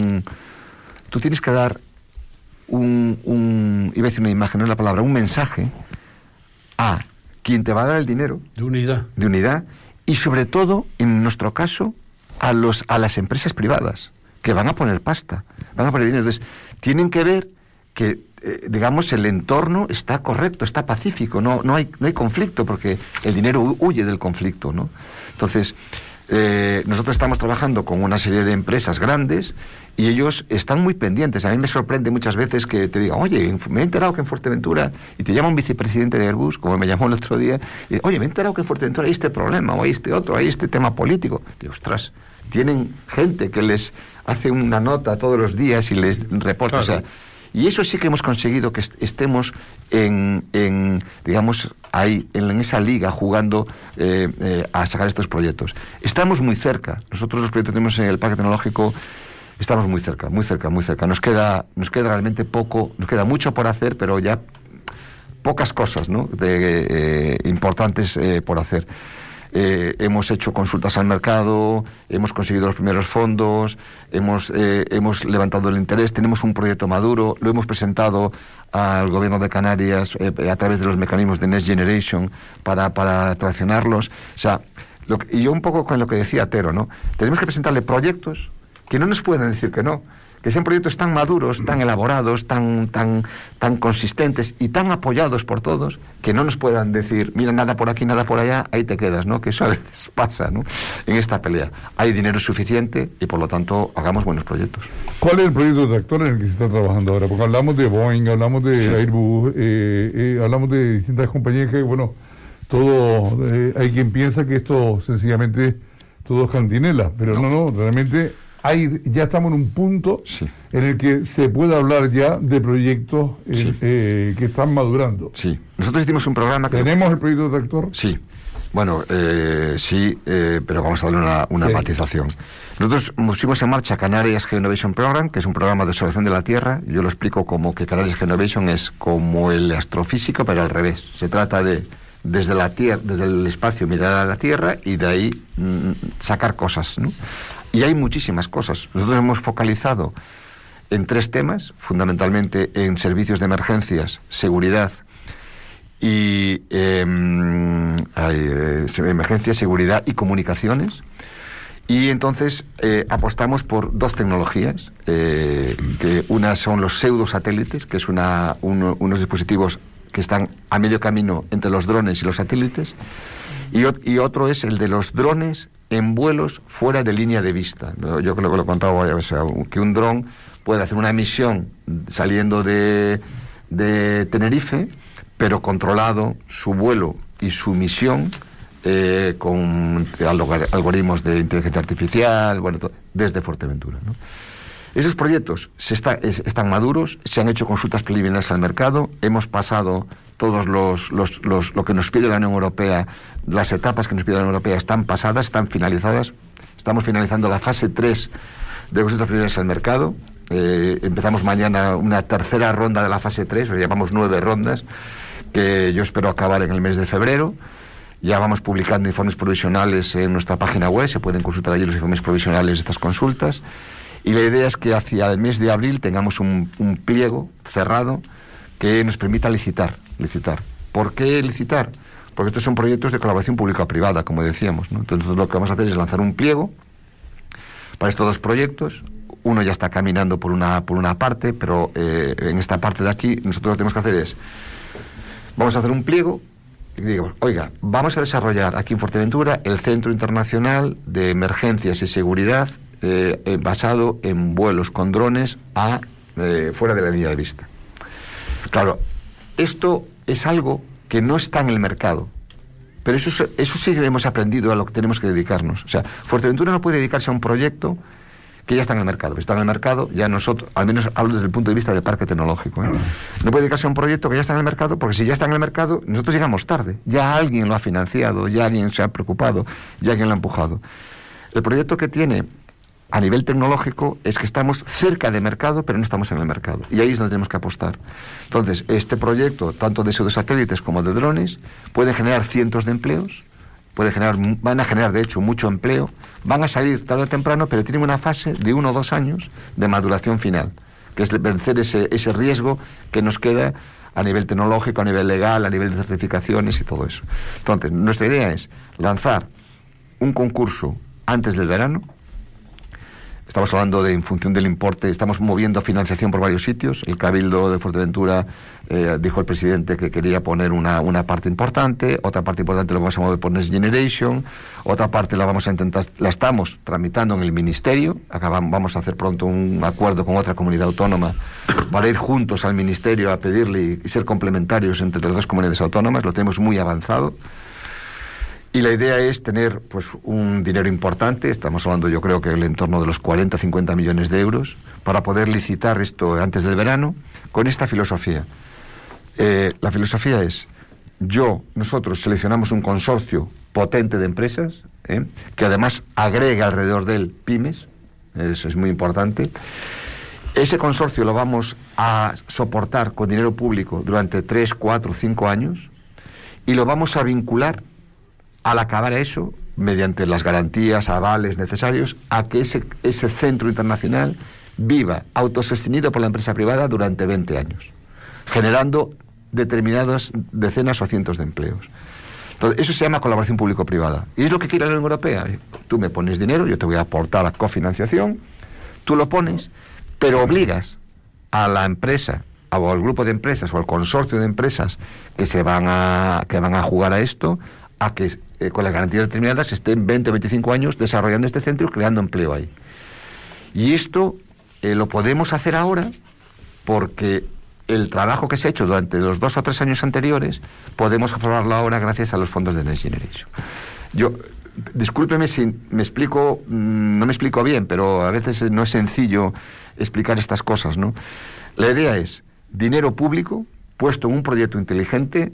iba a decir una imagen, no es la palabra, un mensaje a quien te va a dar el dinero. De unidad. Y sobre todo, en nuestro caso, a las empresas privadas, que van a poner pasta, van a poner dinero. Entonces, tienen que ver que, digamos, el entorno está correcto, está pacífico, no hay conflicto, porque el dinero huye del conflicto, ¿no? Entonces, nosotros estamos trabajando con una serie de empresas grandes y ellos están muy pendientes. A mí me sorprende muchas veces que te digan, oye, me he enterado que en Fuerteventura, y te llama un vicepresidente de Airbus, como me llamó el otro día, y oye, me he enterado que en Fuerteventura hay este problema, o hay este otro, hay este tema político. Digo, ostras, tienen gente que les hace una nota todos los días y les reporta, claro. O sea, y eso sí que hemos conseguido que estemos digamos, ahí, en esa liga, jugando a sacar estos proyectos. Estamos muy cerca. Nosotros los proyectos que tenemos en el Parque Tecnológico estamos muy cerca. Nos queda realmente poco, nos queda mucho por hacer, pero ya pocas cosas, ¿no?, importantes por hacer. Hemos hecho consultas al mercado, hemos conseguido los primeros fondos, hemos levantado el interés, tenemos un proyecto maduro, lo hemos presentado al gobierno de Canarias a través de los mecanismos de Next Generation para traccionarlos. O sea, y yo un poco con lo que decía Tero, ¿no? Tenemos que presentarle proyectos que no nos pueden decir que no, que sean proyectos tan maduros, tan elaborados, tan consistentes y tan apoyados por todos, que no nos puedan decir, mira, nada por aquí, nada por allá, ahí te quedas, ¿no? Que eso a veces pasa, ¿no?, en esta pelea. Hay dinero suficiente y, por lo tanto, hagamos buenos proyectos. ¿Cuál es el proyecto de tractor en el que se está trabajando ahora? Porque hablamos de Boeing, hablamos de Airbus, hablamos de distintas compañías que, bueno, hay quien piensa que esto sencillamente todo es cantinela, pero no, realmente ya estamos en un punto en el que se puede hablar ya de proyectos que están madurando. Sí, nosotros hicimos un programa que... ¿Tenemos el proyecto de tractor? Sí, bueno, pero vamos a darle una matización. Nosotros pusimos en marcha Canarias Geoinnovation Program, que es un programa de observación de la Tierra. Yo lo explico como que Canarias Geoinnovation es como el astrofísico, pero al revés. Se trata de, desde la Tierra, desde el espacio, mirar a la Tierra y de ahí sacar cosas, ¿no? Y hay muchísimas cosas. Nosotros hemos focalizado en 3 temas, fundamentalmente en servicios de emergencias, seguridad y emergencia, seguridad y comunicaciones. Y entonces apostamos por 2 tecnologías, que una son los pseudosatélites, que es unos dispositivos que están a medio camino entre los drones y los satélites, y otro es el de los drones en vuelos fuera de línea de vista. Yo creo que lo he contado varias veces, que un dron puede hacer una misión saliendo de Tenerife, pero controlado su vuelo y su misión con algoritmos de inteligencia artificial, desde Fuerteventura, ¿no? Esos proyectos están maduros, se han hecho consultas preliminares al mercado, hemos pasado todos lo que nos pide la Unión Europea, las etapas que nos pide la Unión Europea están pasadas, están finalizadas. Estamos finalizando la fase 3 de consultas preliminares al mercado. Empezamos mañana una tercera ronda de la fase 3, o llamamos 9 rondas, que yo espero acabar en el mes de febrero. Ya vamos publicando informes provisionales en nuestra página web, se pueden consultar allí los informes provisionales de estas consultas. Y la idea es que hacia el mes de abril tengamos un pliego cerrado que nos permita licitar. ¿Por qué licitar? Porque estos son proyectos de colaboración pública-privada, como decíamos, ¿no? Entonces lo que vamos a hacer es lanzar un pliego para estos 2 proyectos. Uno ya está caminando por una parte, pero en esta parte de aquí nosotros lo que tenemos que hacer es, vamos a hacer un pliego y digo, oiga, vamos a desarrollar aquí en Fuerteventura el Centro Internacional de Emergencias y Seguridad basado en vuelos con drones fuera de la línea de vista. Claro, esto es algo que no está en el mercado, pero eso sí que hemos aprendido a lo que tenemos que dedicarnos. O sea, Fuerteventura no puede dedicarse a un proyecto que ya está en el mercado. Está en el mercado, ya nosotros, al menos hablo desde el punto de vista del parque tecnológico, ¿eh? No puede dedicarse a un proyecto que ya está en el mercado, porque si ya está en el mercado, nosotros llegamos tarde. Ya alguien lo ha financiado, ya alguien se ha preocupado, ya alguien lo ha empujado. El proyecto que tiene a nivel tecnológico es que estamos cerca de mercado, pero no estamos en el mercado. Y ahí es donde tenemos que apostar. Entonces, este proyecto, tanto de pseudosatélites como de drones, puede generar cientos de empleos, van a generar, de hecho, mucho empleo, van a salir tarde o temprano, pero tienen una fase de 1 o 2 años de maduración final, que es vencer ese riesgo que nos queda a nivel tecnológico, a nivel legal, a nivel de certificaciones y todo eso. Entonces, nuestra idea es lanzar un concurso antes del verano. Estamos hablando de, en función del importe, estamos moviendo financiación por varios sitios. El Cabildo de Fuerteventura dijo el presidente que quería poner una parte importante, otra parte importante la vamos a mover por Next Generation, otra parte la vamos a intentar, la estamos tramitando en el Ministerio. Vamos a hacer pronto un acuerdo con otra comunidad autónoma para ir juntos al Ministerio a pedirle y ser complementarios entre las 2 comunidades autónomas. Lo tenemos muy avanzado. Y la idea es tener pues un dinero importante, estamos hablando yo creo que en el entorno de los 40-50 millones de euros, para poder licitar esto antes del verano, con esta filosofía. La filosofía es, nosotros seleccionamos un consorcio potente de empresas, que además agrega alrededor de él pymes, eso es muy importante, Ese consorcio lo vamos a soportar con dinero público durante 3, 4, 5 años y lo vamos a vincular al acabar eso, mediante las garantías, avales necesarios, a que ese centro internacional viva autosostenido por la empresa privada durante 20 años, generando determinadas decenas o cientos de empleos. Entonces, eso se llama colaboración público-privada. Y es lo que quiere la Unión Europea. Tú me pones dinero, yo te voy a aportar a cofinanciación, tú lo pones, pero obligas a la empresa, o al grupo de empresas, o al consorcio de empresas que van a jugar a esto, a que con las garantías determinadas estén 20 o 25 años desarrollando este centro y creando empleo ahí. Y esto lo podemos hacer ahora porque el trabajo que se ha hecho durante los 2 o 3 años anteriores podemos aprobarlo ahora gracias a los fondos de Next Generation. Discúlpeme si me explico, no me explico bien, pero a veces no es sencillo explicar estas cosas, ¿no? La idea es dinero público puesto en un proyecto inteligente,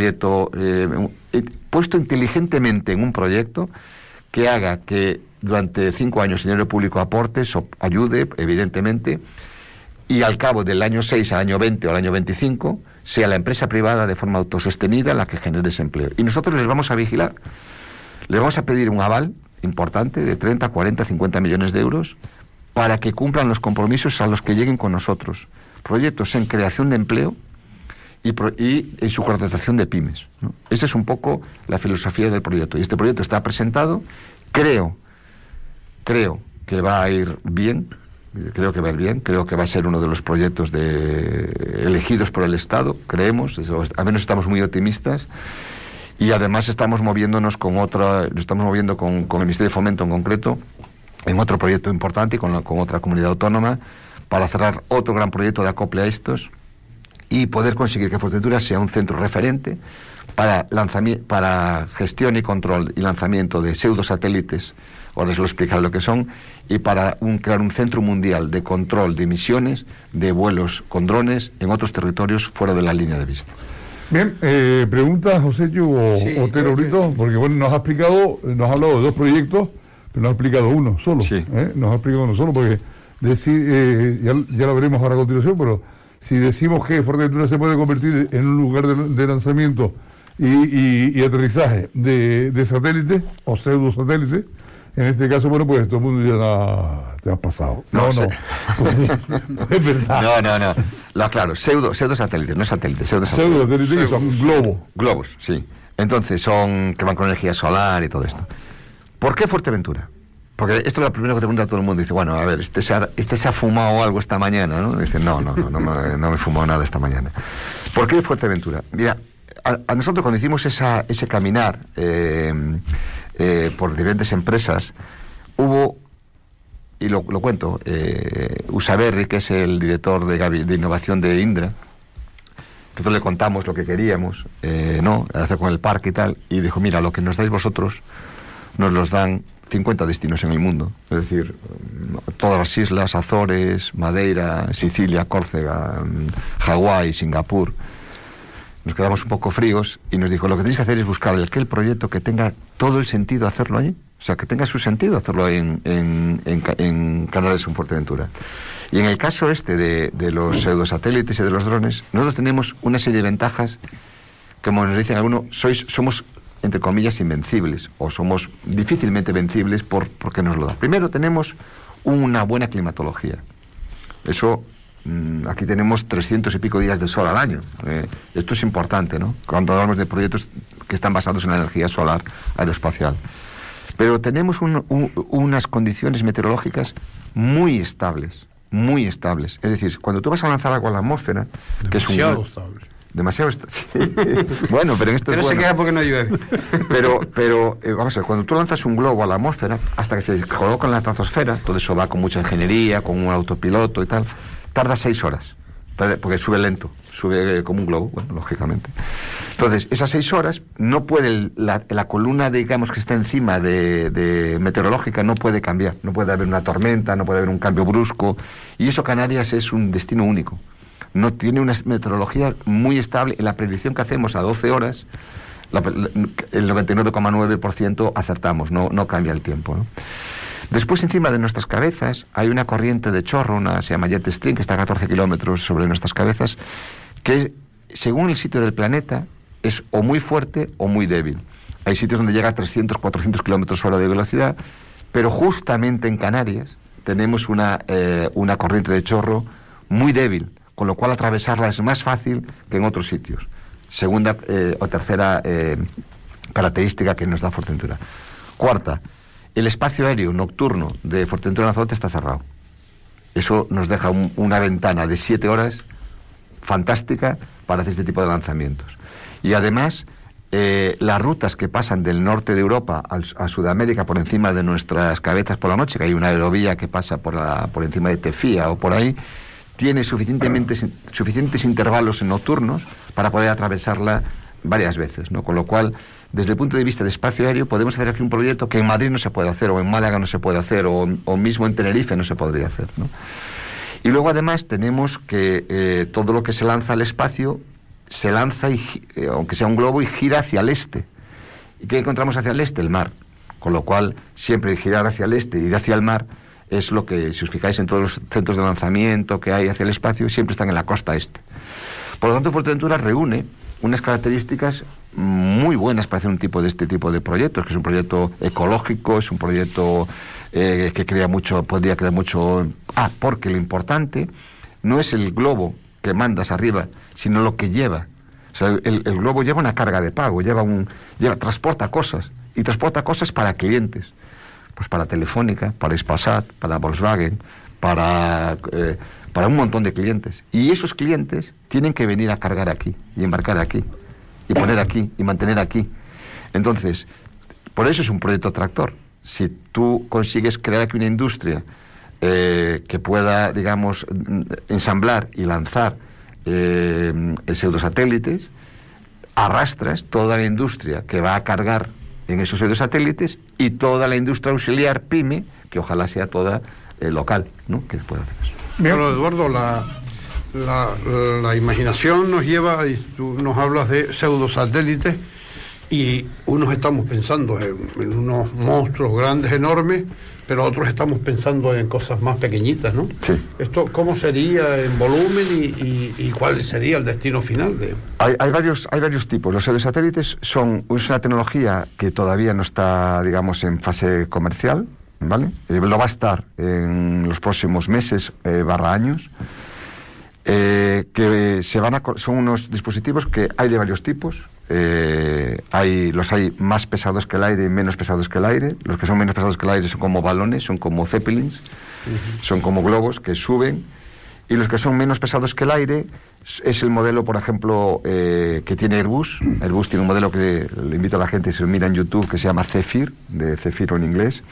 puesto inteligentemente en un proyecto que haga que durante 5 años dinero público aporte, ayude, evidentemente, y al cabo del año 6 al año 20 o al año 25 sea la empresa privada de forma autosostenida la que genere ese empleo. Y nosotros les vamos a vigilar, les vamos a pedir un aval importante de 30, 40, 50 millones de euros para que cumplan los compromisos a los que lleguen con nosotros. Proyectos en creación de empleo y en su contratación de pymes, ¿no? Esa es un poco la filosofía del proyecto. Y este proyecto está presentado, creo que va a ir bien, creo que va a ser uno de los proyectos elegidos por el Estado, creemos, al menos estamos muy optimistas, y además estamos moviéndonos con el Ministerio de Fomento en concreto, en otro proyecto importante y con otra comunidad autónoma, para cerrar otro gran proyecto de acople a estos y poder conseguir que Fuerteventura sea un centro referente para gestión y control y lanzamiento de pseudosatélites, ahora les lo explicaré lo que son, y para crear un centro mundial de control de emisiones de vuelos con drones en otros territorios fuera de la línea de vista. Bien, pregunta José Yu o Otero Brito, porque bueno, nos ha hablado de 2 proyectos, pero nos ha explicado uno solo. Sí. Nos ha explicado uno solo, porque ya lo veremos ahora a continuación, pero si decimos que Fuerteventura se puede convertir en un lugar de lanzamiento y aterrizaje de satélites o pseudosatélites, en este caso, bueno, pues todo el mundo ya te ha pasado. No. Es verdad. No. Claro, pseudosatélites, no satélites, pseudosatélites que son globos, sí. Entonces que van con energía solar y todo esto. ¿Por qué Fuerteventura? Porque esto es lo primero que te pregunta todo el mundo. Dice, bueno, a ver, este se ha fumado algo esta mañana, ¿no? Dice, no me he fumado nada esta mañana. ¿Por qué Fuerteventura? Mira, a nosotros cuando hicimos ese caminar por diferentes empresas, hubo, y lo cuento, Usaberri, que es el director de innovación de Indra, nosotros le contamos lo que queríamos, hacer con el parque y tal, y dijo, mira, lo que nos dais vosotros, nos los dan 50 destinos en el mundo, es decir, todas las islas, Azores, Madeira, Sicilia, Córcega, Hawái, Singapur. Nos quedamos un poco fríos y nos dijo, lo que tenéis que hacer es buscar aquel proyecto que tenga todo el sentido hacerlo allí, o sea, que tenga su sentido hacerlo en Canales en Fuerteventura. Y en el caso de los pseudosatélites y de los drones, nosotros tenemos una serie de ventajas, como nos dicen algunos, somos entre comillas invencibles, o somos difícilmente vencibles porque nos lo da. Primero, tenemos una buena climatología. Eso, aquí tenemos 300 y pico días de sol al año. Esto es importante, ¿no? Cuando hablamos de proyectos que están basados en la energía solar aeroespacial. Pero tenemos unas condiciones meteorológicas muy estables. Es decir, cuando tú vas a lanzar algo a la atmósfera, que es demasiado estable. Bueno, pero en esto pero es se bueno. queda porque no llueve. Pero vamos a ver, cuando tú lanzas un globo a la atmósfera, hasta que se coloca en la estratosfera, todo eso va con mucha ingeniería, con un autopiloto y tal, tarda 6 horas, porque sube lento, sube como un globo, bueno, lógicamente. Entonces, esas 6 horas, no puede, la columna, digamos, que está encima de meteorológica, no puede cambiar, no puede haber una tormenta, no puede haber un cambio brusco, y eso Canarias es un destino único. No tiene una meteorología muy estable. En la predicción que hacemos a 12 horas, el 99,9% acertamos, no cambia el tiempo, ¿no? Después, encima de nuestras cabezas, hay una corriente de chorro, se llama jet stream, que está a 14 kilómetros sobre nuestras cabezas, que, según el sitio del planeta, es o muy fuerte o muy débil. Hay sitios donde llega a 300, 400 kilómetros hora de velocidad, pero justamente en Canarias tenemos una corriente de chorro muy débil, con lo cual atravesarla es más fácil que en otros sitios. Segunda o tercera característica que nos da Fuerteventura. Cuarta, el espacio aéreo nocturno de Fuerteventura Lanzarote está cerrado. Eso nos deja una ventana de 7 horas fantástica para hacer este tipo de lanzamientos. Y además, las rutas que pasan del norte de Europa a Sudamérica por encima de nuestras cabezas por la noche, que hay una aerovía que pasa por encima de Tefía o por ahí, tiene suficientes intervalos nocturnos para poder atravesarla varias veces, ¿no? Con lo cual, desde el punto de vista de espacio aéreo, podemos hacer aquí un proyecto que en Madrid no se puede hacer, o en Málaga no se puede hacer, o mismo en Tenerife no se podría hacer, ¿no? Y luego, además, tenemos que todo lo que se lanza al espacio se lanza, aunque sea un globo, y gira hacia el este. ¿Y qué encontramos hacia el este? El mar. Con lo cual, siempre girar hacia el este y ir hacia el mar es lo que, si os fijáis en todos los centros de lanzamiento que hay hacia el espacio, siempre están en la costa este. Por lo tanto, Fuerteventura reúne unas características muy buenas para hacer este tipo de proyectos, que es un proyecto ecológico, es un proyecto que podría crear mucho... porque lo importante no es el globo que mandas arriba, sino lo que lleva. O sea, el globo lleva una carga de pago, transporta cosas, y transporta cosas para clientes. Pues para Telefónica, para Hispasat, para Volkswagen, para un montón de clientes. Y esos clientes tienen que venir a cargar aquí, y embarcar aquí, y poner aquí, y mantener aquí. Entonces, por eso es un proyecto tractor. Si tú consigues crear aquí una industria que pueda, digamos, ensamblar y lanzar pseudosatélites, arrastras toda la industria que va a cargar en esos pseudosatélites y toda la industria auxiliar PYME, que ojalá sea toda local, ¿no? Que pueda hacer eso. Pero, Eduardo, la imaginación nos lleva, y tú nos hablas de pseudosatélites, y unos estamos pensando en unos monstruos grandes, enormes, pero otros estamos pensando en cosas más pequeñitas, ¿no? Sí. ¿Esto cómo sería en volumen y cuál sería el destino final de...? Hay varios tipos. Los pseudosatélites es una tecnología que todavía no está, digamos, en fase comercial, ¿vale? Lo va a estar en los próximos meses, /años. Son unos dispositivos que hay de varios tipos. Hay más pesados que el aire y menos pesados que el aire. Los que son menos pesados que el aire son como balones, son como zeppelins, son como globos que suben. Y los que son menos pesados que el aire es el modelo, por ejemplo, que tiene Airbus. Airbus tiene un modelo que le invito a la gente, si lo mira en YouTube, que se llama Zephyr, de Zafiro en inglés,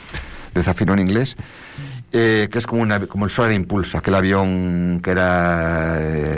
que es como el Solar Impulse, aquel avión que era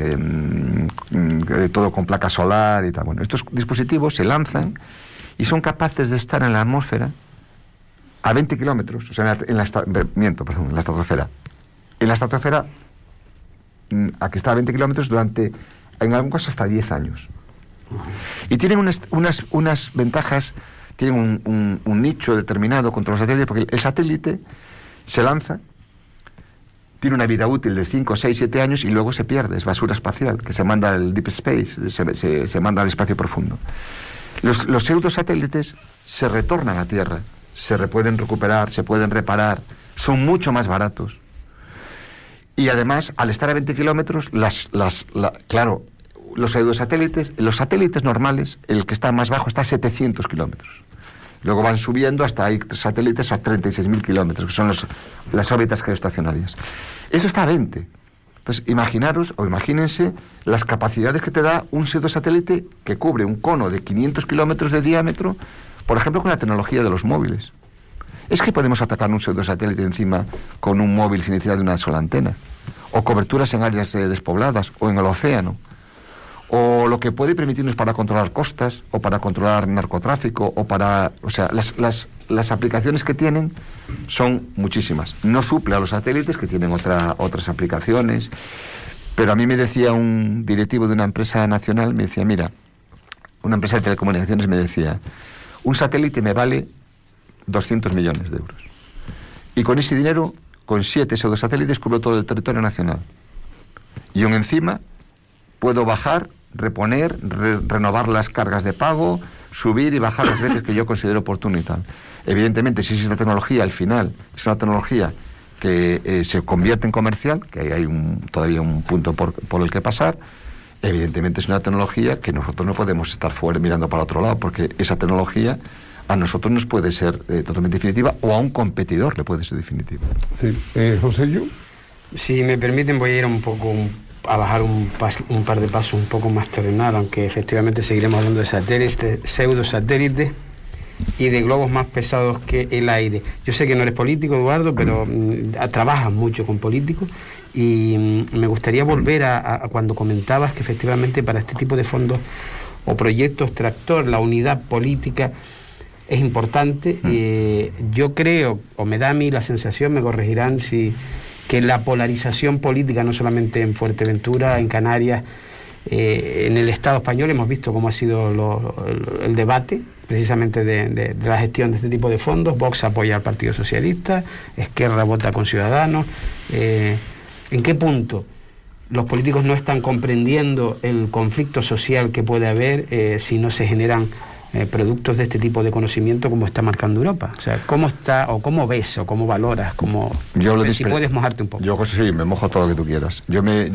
todo con placa solar y tal. Bueno, estos dispositivos se lanzan y son capaces de estar en la atmósfera a 20 kilómetros, o sea, en la estratosfera. En la estratosfera, aquí está a 20 kilómetros durante, en algún caso, hasta 10 años. Y tienen unas ventajas, tienen un nicho determinado contra los satélites, porque el satélite se lanza, tiene una vida útil de 5, 6, 7 años y luego se pierde, es basura espacial, que se manda al deep space, se manda al espacio profundo. Los pseudosatélites se retornan a Tierra, se pueden recuperar, se pueden reparar, son mucho más baratos. Y además, al estar a 20 kilómetros, claro, los pseudosatélites, los satélites normales, el que está más bajo está a 700 kilómetros. Luego van subiendo hasta hay satélites a 36.000 kilómetros, que son las órbitas geoestacionarias. Eso está a 20. Entonces, imagínense las capacidades que te da un pseudosatélite que cubre un cono de 500 kilómetros de diámetro, por ejemplo, con la tecnología de los móviles. Es que podemos atacar un pseudosatélite encima con un móvil sin necesidad de una sola antena, o coberturas en áreas despobladas, o en el océano. O lo que puede permitirnos para controlar costas, o para controlar narcotráfico, o sea, las aplicaciones que tienen son muchísimas. No suple a los satélites, que tienen otras aplicaciones, pero a mí me decía un directivo de una empresa nacional, me decía, mira, una empresa de telecomunicaciones me decía, un satélite me vale 200 millones de euros. Y con ese dinero, con 7 pseudosatélites, cubro todo el territorio nacional. Y aún encima puedo bajar, reponer, renovar las cargas de pago, subir y bajar las veces que yo considero oportuno y tal. Evidentemente, si esta tecnología al final es una tecnología que se convierte en comercial, que hay todavía un punto por el que pasar, evidentemente es una tecnología que nosotros no podemos estar fuera mirando para otro lado, porque esa tecnología a nosotros nos puede ser totalmente definitiva, o a un competidor le puede ser definitiva. Sí. José Yu. Si me permiten, voy a ir a bajar un par de pasos un poco más terrenal, aunque efectivamente seguiremos hablando de satélites, pseudosatélites y de globos más pesados que el aire. Yo sé que no eres político, Eduardo, pero trabajas mucho con políticos, y me gustaría volver a cuando comentabas que efectivamente para este tipo de fondos o proyectos tractor, la unidad política es importante. Yo creo, o me da a mí la sensación, me corregirán, que la polarización política, no solamente en Fuerteventura, en Canarias, en el Estado español, hemos visto cómo ha sido el debate precisamente de la gestión de este tipo de fondos. Vox apoya al Partido Socialista, Esquerra vota con Ciudadanos. ¿En qué punto los políticos no están comprendiendo el conflicto social que puede haber si no se generan productos de este tipo de conocimiento como está marcando Europa? O sea, ¿cómo está, o cómo ves, o cómo valoras, si puedes mojarte un poco? Yo, José, sí, me mojo todo lo que tú quieras.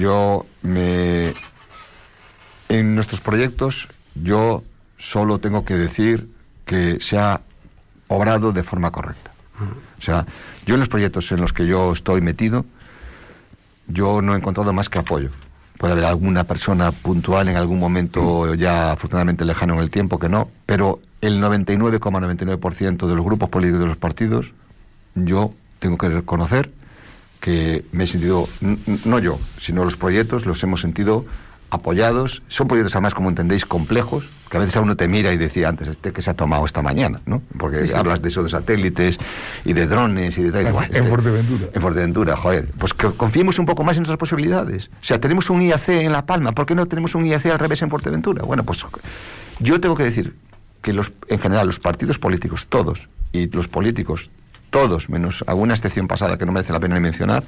En nuestros proyectos, yo solo tengo que decir que se ha obrado de forma correcta. O sea, yo en los proyectos en los que yo estoy metido, yo no he encontrado más que apoyo. Puede haber alguna persona puntual en algún momento ya afortunadamente lejano en el tiempo que no, pero el 99,99% de los grupos políticos de los partidos, yo tengo que reconocer que me he sentido, no yo, sino los proyectos los hemos sentido apoyados. Son proyectos además, como entendéis, complejos, que a veces a uno te mira y decía antes, que se ha tomado esta mañana, ¿no? Porque hablas de eso, de satélites y de drones y de tal. En Fuerteventura. En Fuerteventura, joder. Pues que confiemos un poco más en nuestras posibilidades. O sea, tenemos un IAC en La Palma, ¿por qué no tenemos un IAC al revés en Fuerteventura? Bueno, pues yo tengo que decir que en general los partidos políticos, todos, y los políticos, todos, menos alguna excepción pasada que no merece la pena ni mencionar,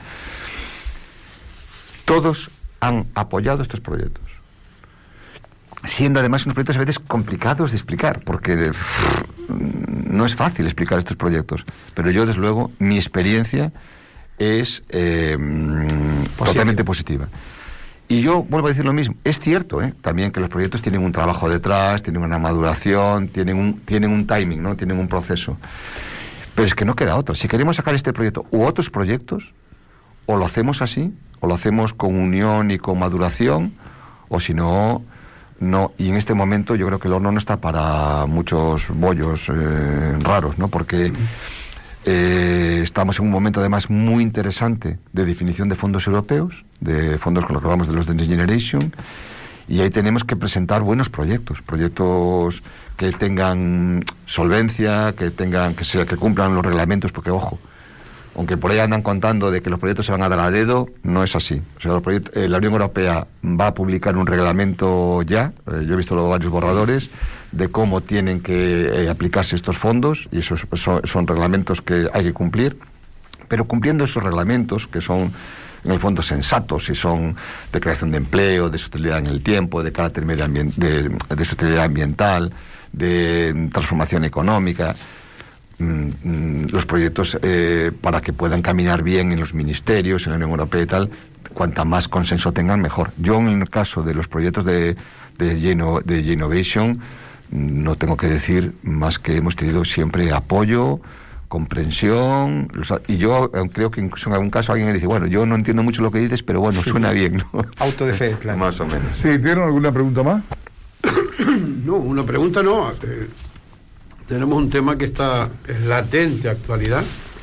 todos han apoyado estos proyectos, siendo además unos proyectos a veces complicados de explicar, porque no es fácil explicar estos proyectos, pero yo, desde luego, mi experiencia es totalmente positiva. Y yo vuelvo a decir lo mismo, es cierto, también que los proyectos tienen un trabajo detrás, tienen una maduración, tienen un timing, ¿no? Tienen un proceso, pero es que no queda otra. Si queremos sacar este proyecto u otros proyectos, o lo hacemos así, o lo hacemos con unión y con maduración, o si no, no. Y en este momento yo creo que el horno no está para muchos bollos raros, ¿no? Porque estamos en un momento además muy interesante de definición de fondos europeos, de fondos con lo que hablamos de los de Next Generation, y ahí tenemos que presentar buenos proyectos que tengan solvencia, que cumplan los reglamentos, porque ojo, aunque por ahí andan contando de que los proyectos se van a dar a dedo, no es así. O sea, la Unión Europea va a publicar un reglamento ya, yo he visto varios borradores, de cómo tienen que aplicarse estos fondos, y esos son reglamentos que hay que cumplir, pero cumpliendo esos reglamentos, que son en el fondo sensatos, y son de creación de empleo, de sostenibilidad en el tiempo, de carácter de sostenibilidad ambiental, de transformación económica, los proyectos para que puedan caminar bien en los ministerios, en la Unión Europea y tal, cuanta más consenso tengan, mejor. Yo, en el caso de los proyectos de Innovation, no tengo que decir más que hemos tenido siempre apoyo, comprensión, y yo creo que incluso en algún caso alguien dice, bueno, yo no entiendo mucho lo que dices, pero bueno, suena bien, ¿no? Auto de fe, claro. Más o menos. Sí, ¿tienen alguna pregunta más? No, una pregunta no. Tenemos un tema que es latente actualidad,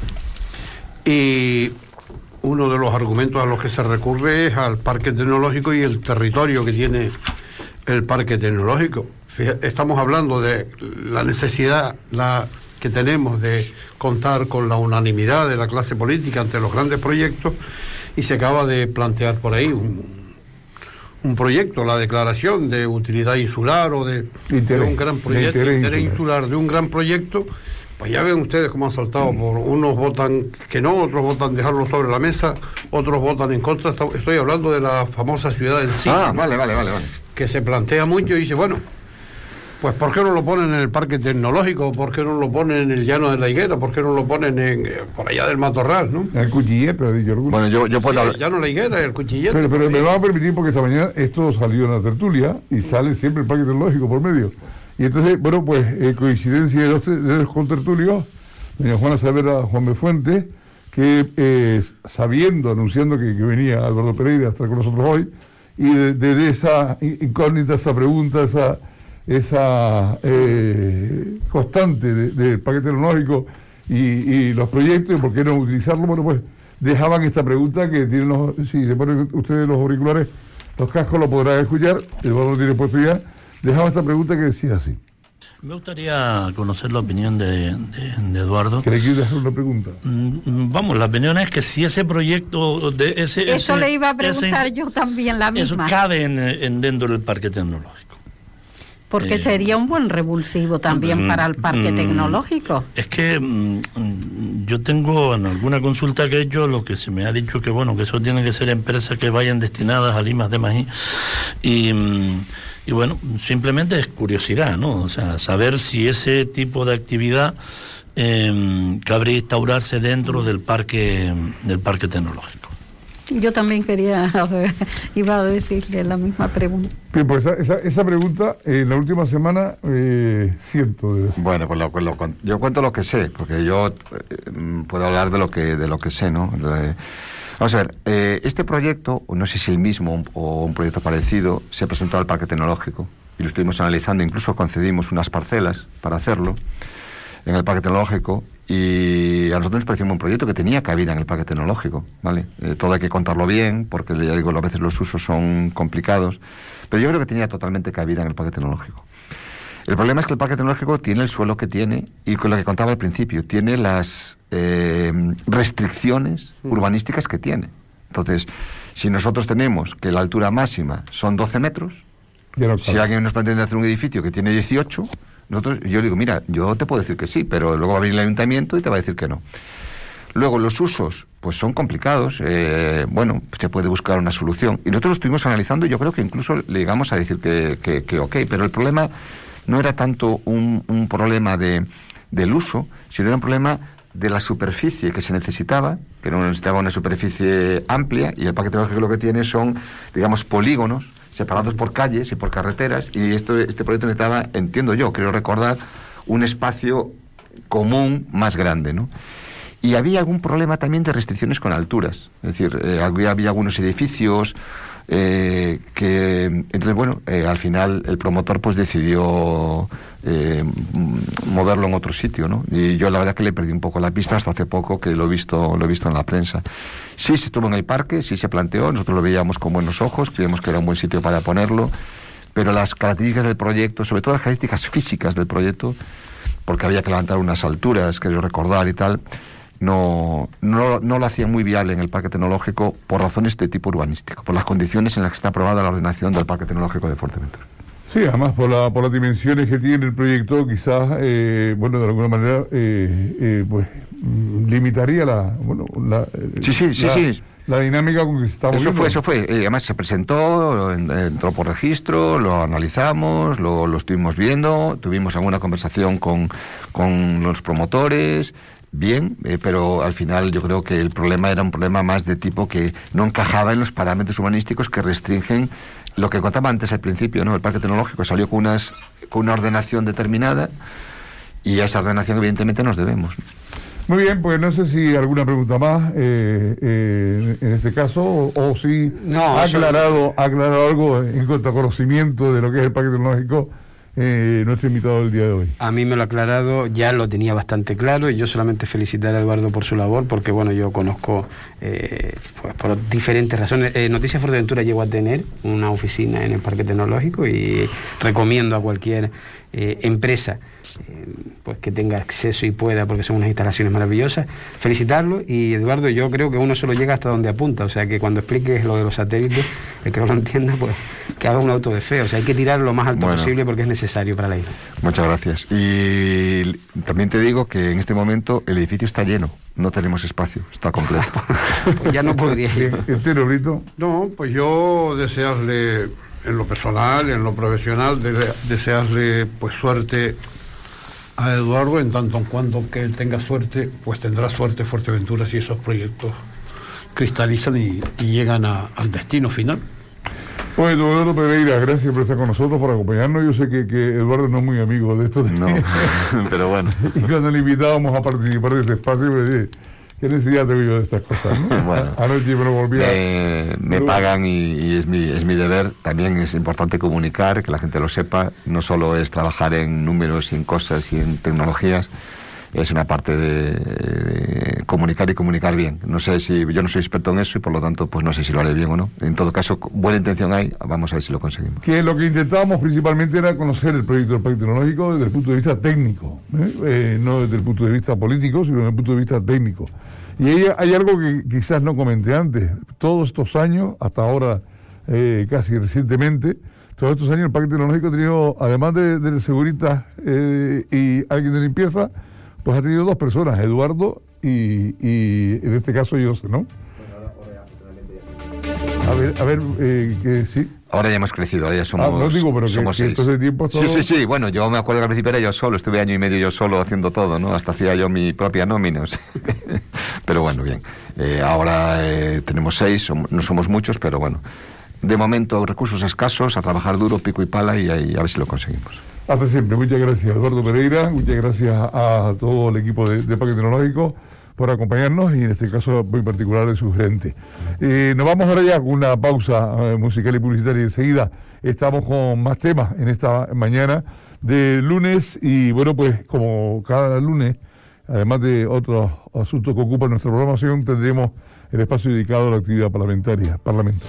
y uno de los argumentos a los que se recurre es al parque tecnológico y el territorio que tiene el parque tecnológico. Estamos hablando de la necesidad que tenemos de contar con la unanimidad de la clase política ante los grandes proyectos, y se acaba de plantear por ahí un proyecto, la declaración de utilidad insular o de un gran proyecto, de interés insular, de un gran proyecto Pues ya ven ustedes cómo han saltado. Por unos votan que no, otros votan dejarlo sobre la mesa, otros votan en contra. Estoy hablando de la famosa ciudad en sí. Vale. Que se plantea mucho y dice, bueno, pues ¿por qué no lo ponen en el parque tecnológico? ¿Por qué no lo ponen en el llano de la Higuera? ¿Por qué no lo ponen por allá del Matorral, no? El Cuchillete, ha dicho alguno. Bueno, yo puedo hablar. El llano de la Higuera, el Cuchillete. Pero me van a permitir, porque esta mañana esto salió en la tertulia y sale siempre el parque tecnológico por medio. Y entonces, bueno, pues coincidencia de los contertulios, doña Juana Saavedra, Juan B. Fuentes, que anunciando que venía Álvaro Pereira a estar con nosotros hoy, y de esa incógnita, esa pregunta, esa constante del parque tecnológico y los proyectos, y por qué no utilizarlo, bueno, pues dejaban esta pregunta que tienen si se ponen ustedes los auriculares, los cascos lo podrán escuchar, el valor lo tiene puesto ya. Dejaba esta pregunta que decía así. Me gustaría conocer la opinión de Eduardo. ¿Que le quiero dejar una pregunta? Vamos, la opinión es que si ese proyecto de eso le iba a preguntar yo también la misma. Eso cabe dentro del parque tecnológico. Porque sería un buen revulsivo también para el parque tecnológico. Es que yo tengo en alguna consulta que he hecho lo que se me ha dicho que bueno, que eso tiene que ser empresas que vayan destinadas a I+D+I y bueno, simplemente es curiosidad, ¿no? O sea, saber si ese tipo de actividad cabría instaurarse dentro del parque tecnológico. Yo también iba a decirle la misma pregunta. Bien, pues esa pregunta en la última semana siento. Bueno, pues yo cuento lo que sé, porque yo puedo hablar de lo que sé, ¿no? Vamos a ver, este proyecto, no sé si el mismo o un proyecto parecido, se presentó al Parque Tecnológico y lo estuvimos analizando, incluso concedimos unas parcelas para hacerlo en el Parque Tecnológico y a nosotros nos pareció un buen proyecto que tenía cabida en el Parque Tecnológico, ¿vale? Todo hay que contarlo bien, porque ya digo, a veces los usos son complicados, pero yo creo que tenía totalmente cabida en el Parque Tecnológico. El problema es que el Parque Tecnológico tiene el suelo que tiene y con lo que contaba al principio, tiene las restricciones urbanísticas que tiene. Entonces, si nosotros tenemos que la altura máxima son 12 metros, si alguien nos pretende hacer un edificio que tiene 18, yo digo, mira, yo te puedo decir que sí, pero luego va a venir el ayuntamiento y te va a decir que no. Luego, los usos, pues son complicados, bueno, se puede buscar una solución. Y nosotros lo estuvimos analizando y yo creo que incluso le llegamos a decir que ok, pero el problema no era tanto un problema del uso, sino era un problema de la superficie que se necesitaba, que no necesitaba una superficie amplia, y el parque tecnológico lo que tiene son, digamos, polígonos separados por calles y por carreteras, y este proyecto necesitaba, entiendo yo, creo recordar, un espacio común más grande, ¿no? Y había algún problema también de restricciones con alturas, es decir, había algunos edificios entonces bueno, al final el promotor pues decidió moverlo en otro sitio, ¿no? Y yo la verdad que le perdí un poco la pista hasta hace poco, que lo he visto en la prensa. Sí se estuvo en el parque, sí se planteó, nosotros lo veíamos con buenos ojos, creíamos que era un buen sitio para ponerlo, pero las características del proyecto, sobre todo las características físicas del proyecto, porque había que levantar unas alturas, quiero recordar y tal, no lo hacía muy viable en el Parque Tecnológico por razones de tipo urbanístico, por las condiciones en las que está aprobada la ordenación del Parque Tecnológico de Fuerteventura. Sí, además por las dimensiones que tiene el proyecto, quizás, bueno, de alguna manera, pues limitaría la dinámica con que se está moviendo. Eso fue. Además se presentó, entró por registro, lo analizamos, lo estuvimos viendo, tuvimos alguna conversación con los promotores. Bien, pero al final yo creo que el problema era un problema más de tipo que no encajaba en los parámetros urbanísticos que restringen lo que contaba antes al principio, ¿no? El Parque Tecnológico salió con una ordenación determinada y a esa ordenación evidentemente nos debemos. Muy bien, pues no sé si alguna pregunta más en este caso o si ha aclarado algo en cuanto a conocimiento de lo que es el Parque Tecnológico. Nuestro invitado del día de hoy. A mí me lo ha aclarado, ya lo tenía bastante claro, y yo solamente felicitar a Eduardo por su labor, porque bueno, yo conozco pues por diferentes razones. Noticias Fuerteventura llegó a tener una oficina en el Parque Tecnológico y recomiendo a cualquier empresa pues que tenga acceso y pueda, porque son unas instalaciones maravillosas, felicitarlo. Y Eduardo, yo creo que uno solo llega hasta donde apunta, o sea que cuando expliques lo de los satélites, el que no lo entienda, pues que haga un auto de fe, o sea hay que tirar lo más alto posible porque es necesario para la isla. Muchas gracias. Y también te digo que en este momento el edificio está lleno, no tenemos espacio, está completo. Pues ya no podría ir. ¿Entero, Brito? No, pues yo desearle, en lo personal, en lo profesional, desearle pues suerte a Eduardo, en tanto en cuanto que él tenga suerte, pues tendrá suerte Fuerteventura si esos proyectos cristalizan y llegan al destino final. Pues Eduardo Pereira, gracias por estar con nosotros, por acompañarnos. Yo sé que Eduardo no es muy amigo de esto. No, pero bueno. Y cuando le invitábamos a participar de este espacio, me dije, ¿qué necesidad tengo yo de estas cosas? ¿No? Bueno, anoche me lo volví me pagan y es mi deber. También es importante comunicar, que la gente lo sepa. No solo es trabajar en números y en cosas y en tecnologías, es una parte de comunicar y comunicar bien. No sé si yo no soy experto en eso y por lo tanto pues no sé si lo haré bien o no. En todo caso, buena intención hay, vamos a ver si lo conseguimos. Que lo que intentábamos principalmente era conocer el proyecto del Parque Tecnológico desde el punto de vista técnico, no desde el punto de vista político, sino desde el punto de vista técnico. Y hay algo que quizás no comenté antes. Todos estos años, hasta ahora casi recientemente, todos estos años el Parque Tecnológico ha tenido, además de seguridad y alguien de limpieza, pues ha tenido dos personas, Eduardo y en este caso yo, ¿no? A ver, que sí. Ahora ya hemos crecido, ahora ya somos, no digo, pero somos seis. Entonces tiempo todo... Sí, bueno, yo me acuerdo que al principio era yo solo, estuve año y medio yo solo haciendo todo, ¿no? Hasta hacía yo mi propia nómina, o sea. Pero bueno, bien. Ahora tenemos 6, no somos muchos, pero bueno. De momento, recursos escasos, a trabajar duro, pico y pala y a ver si lo conseguimos. Hasta siempre. Muchas gracias, Eduardo Pereira. Muchas gracias a todo el equipo de Parque Tecnológico por acompañarnos y en este caso muy particular de su gerente. Nos vamos ahora ya con una pausa musical y publicitaria y enseguida estamos con más temas en esta mañana de lunes y bueno, pues como cada lunes, además de otros asuntos que ocupan nuestra programación, tendremos el espacio dedicado a la actividad parlamentaria, Parlamento.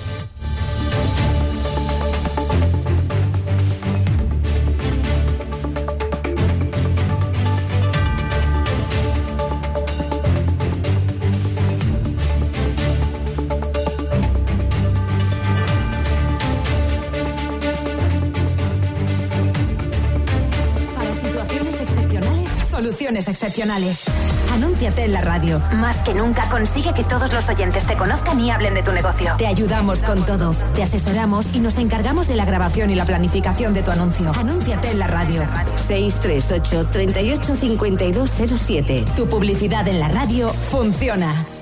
Soluciones excepcionales. Anúnciate en la radio. Más que nunca consigue que todos los oyentes te conozcan y hablen de tu negocio. Te ayudamos con todo. Te asesoramos y nos encargamos de la grabación y la planificación de tu anuncio. Anúnciate en la radio. 638 38 5207. Tu publicidad en la radio funciona.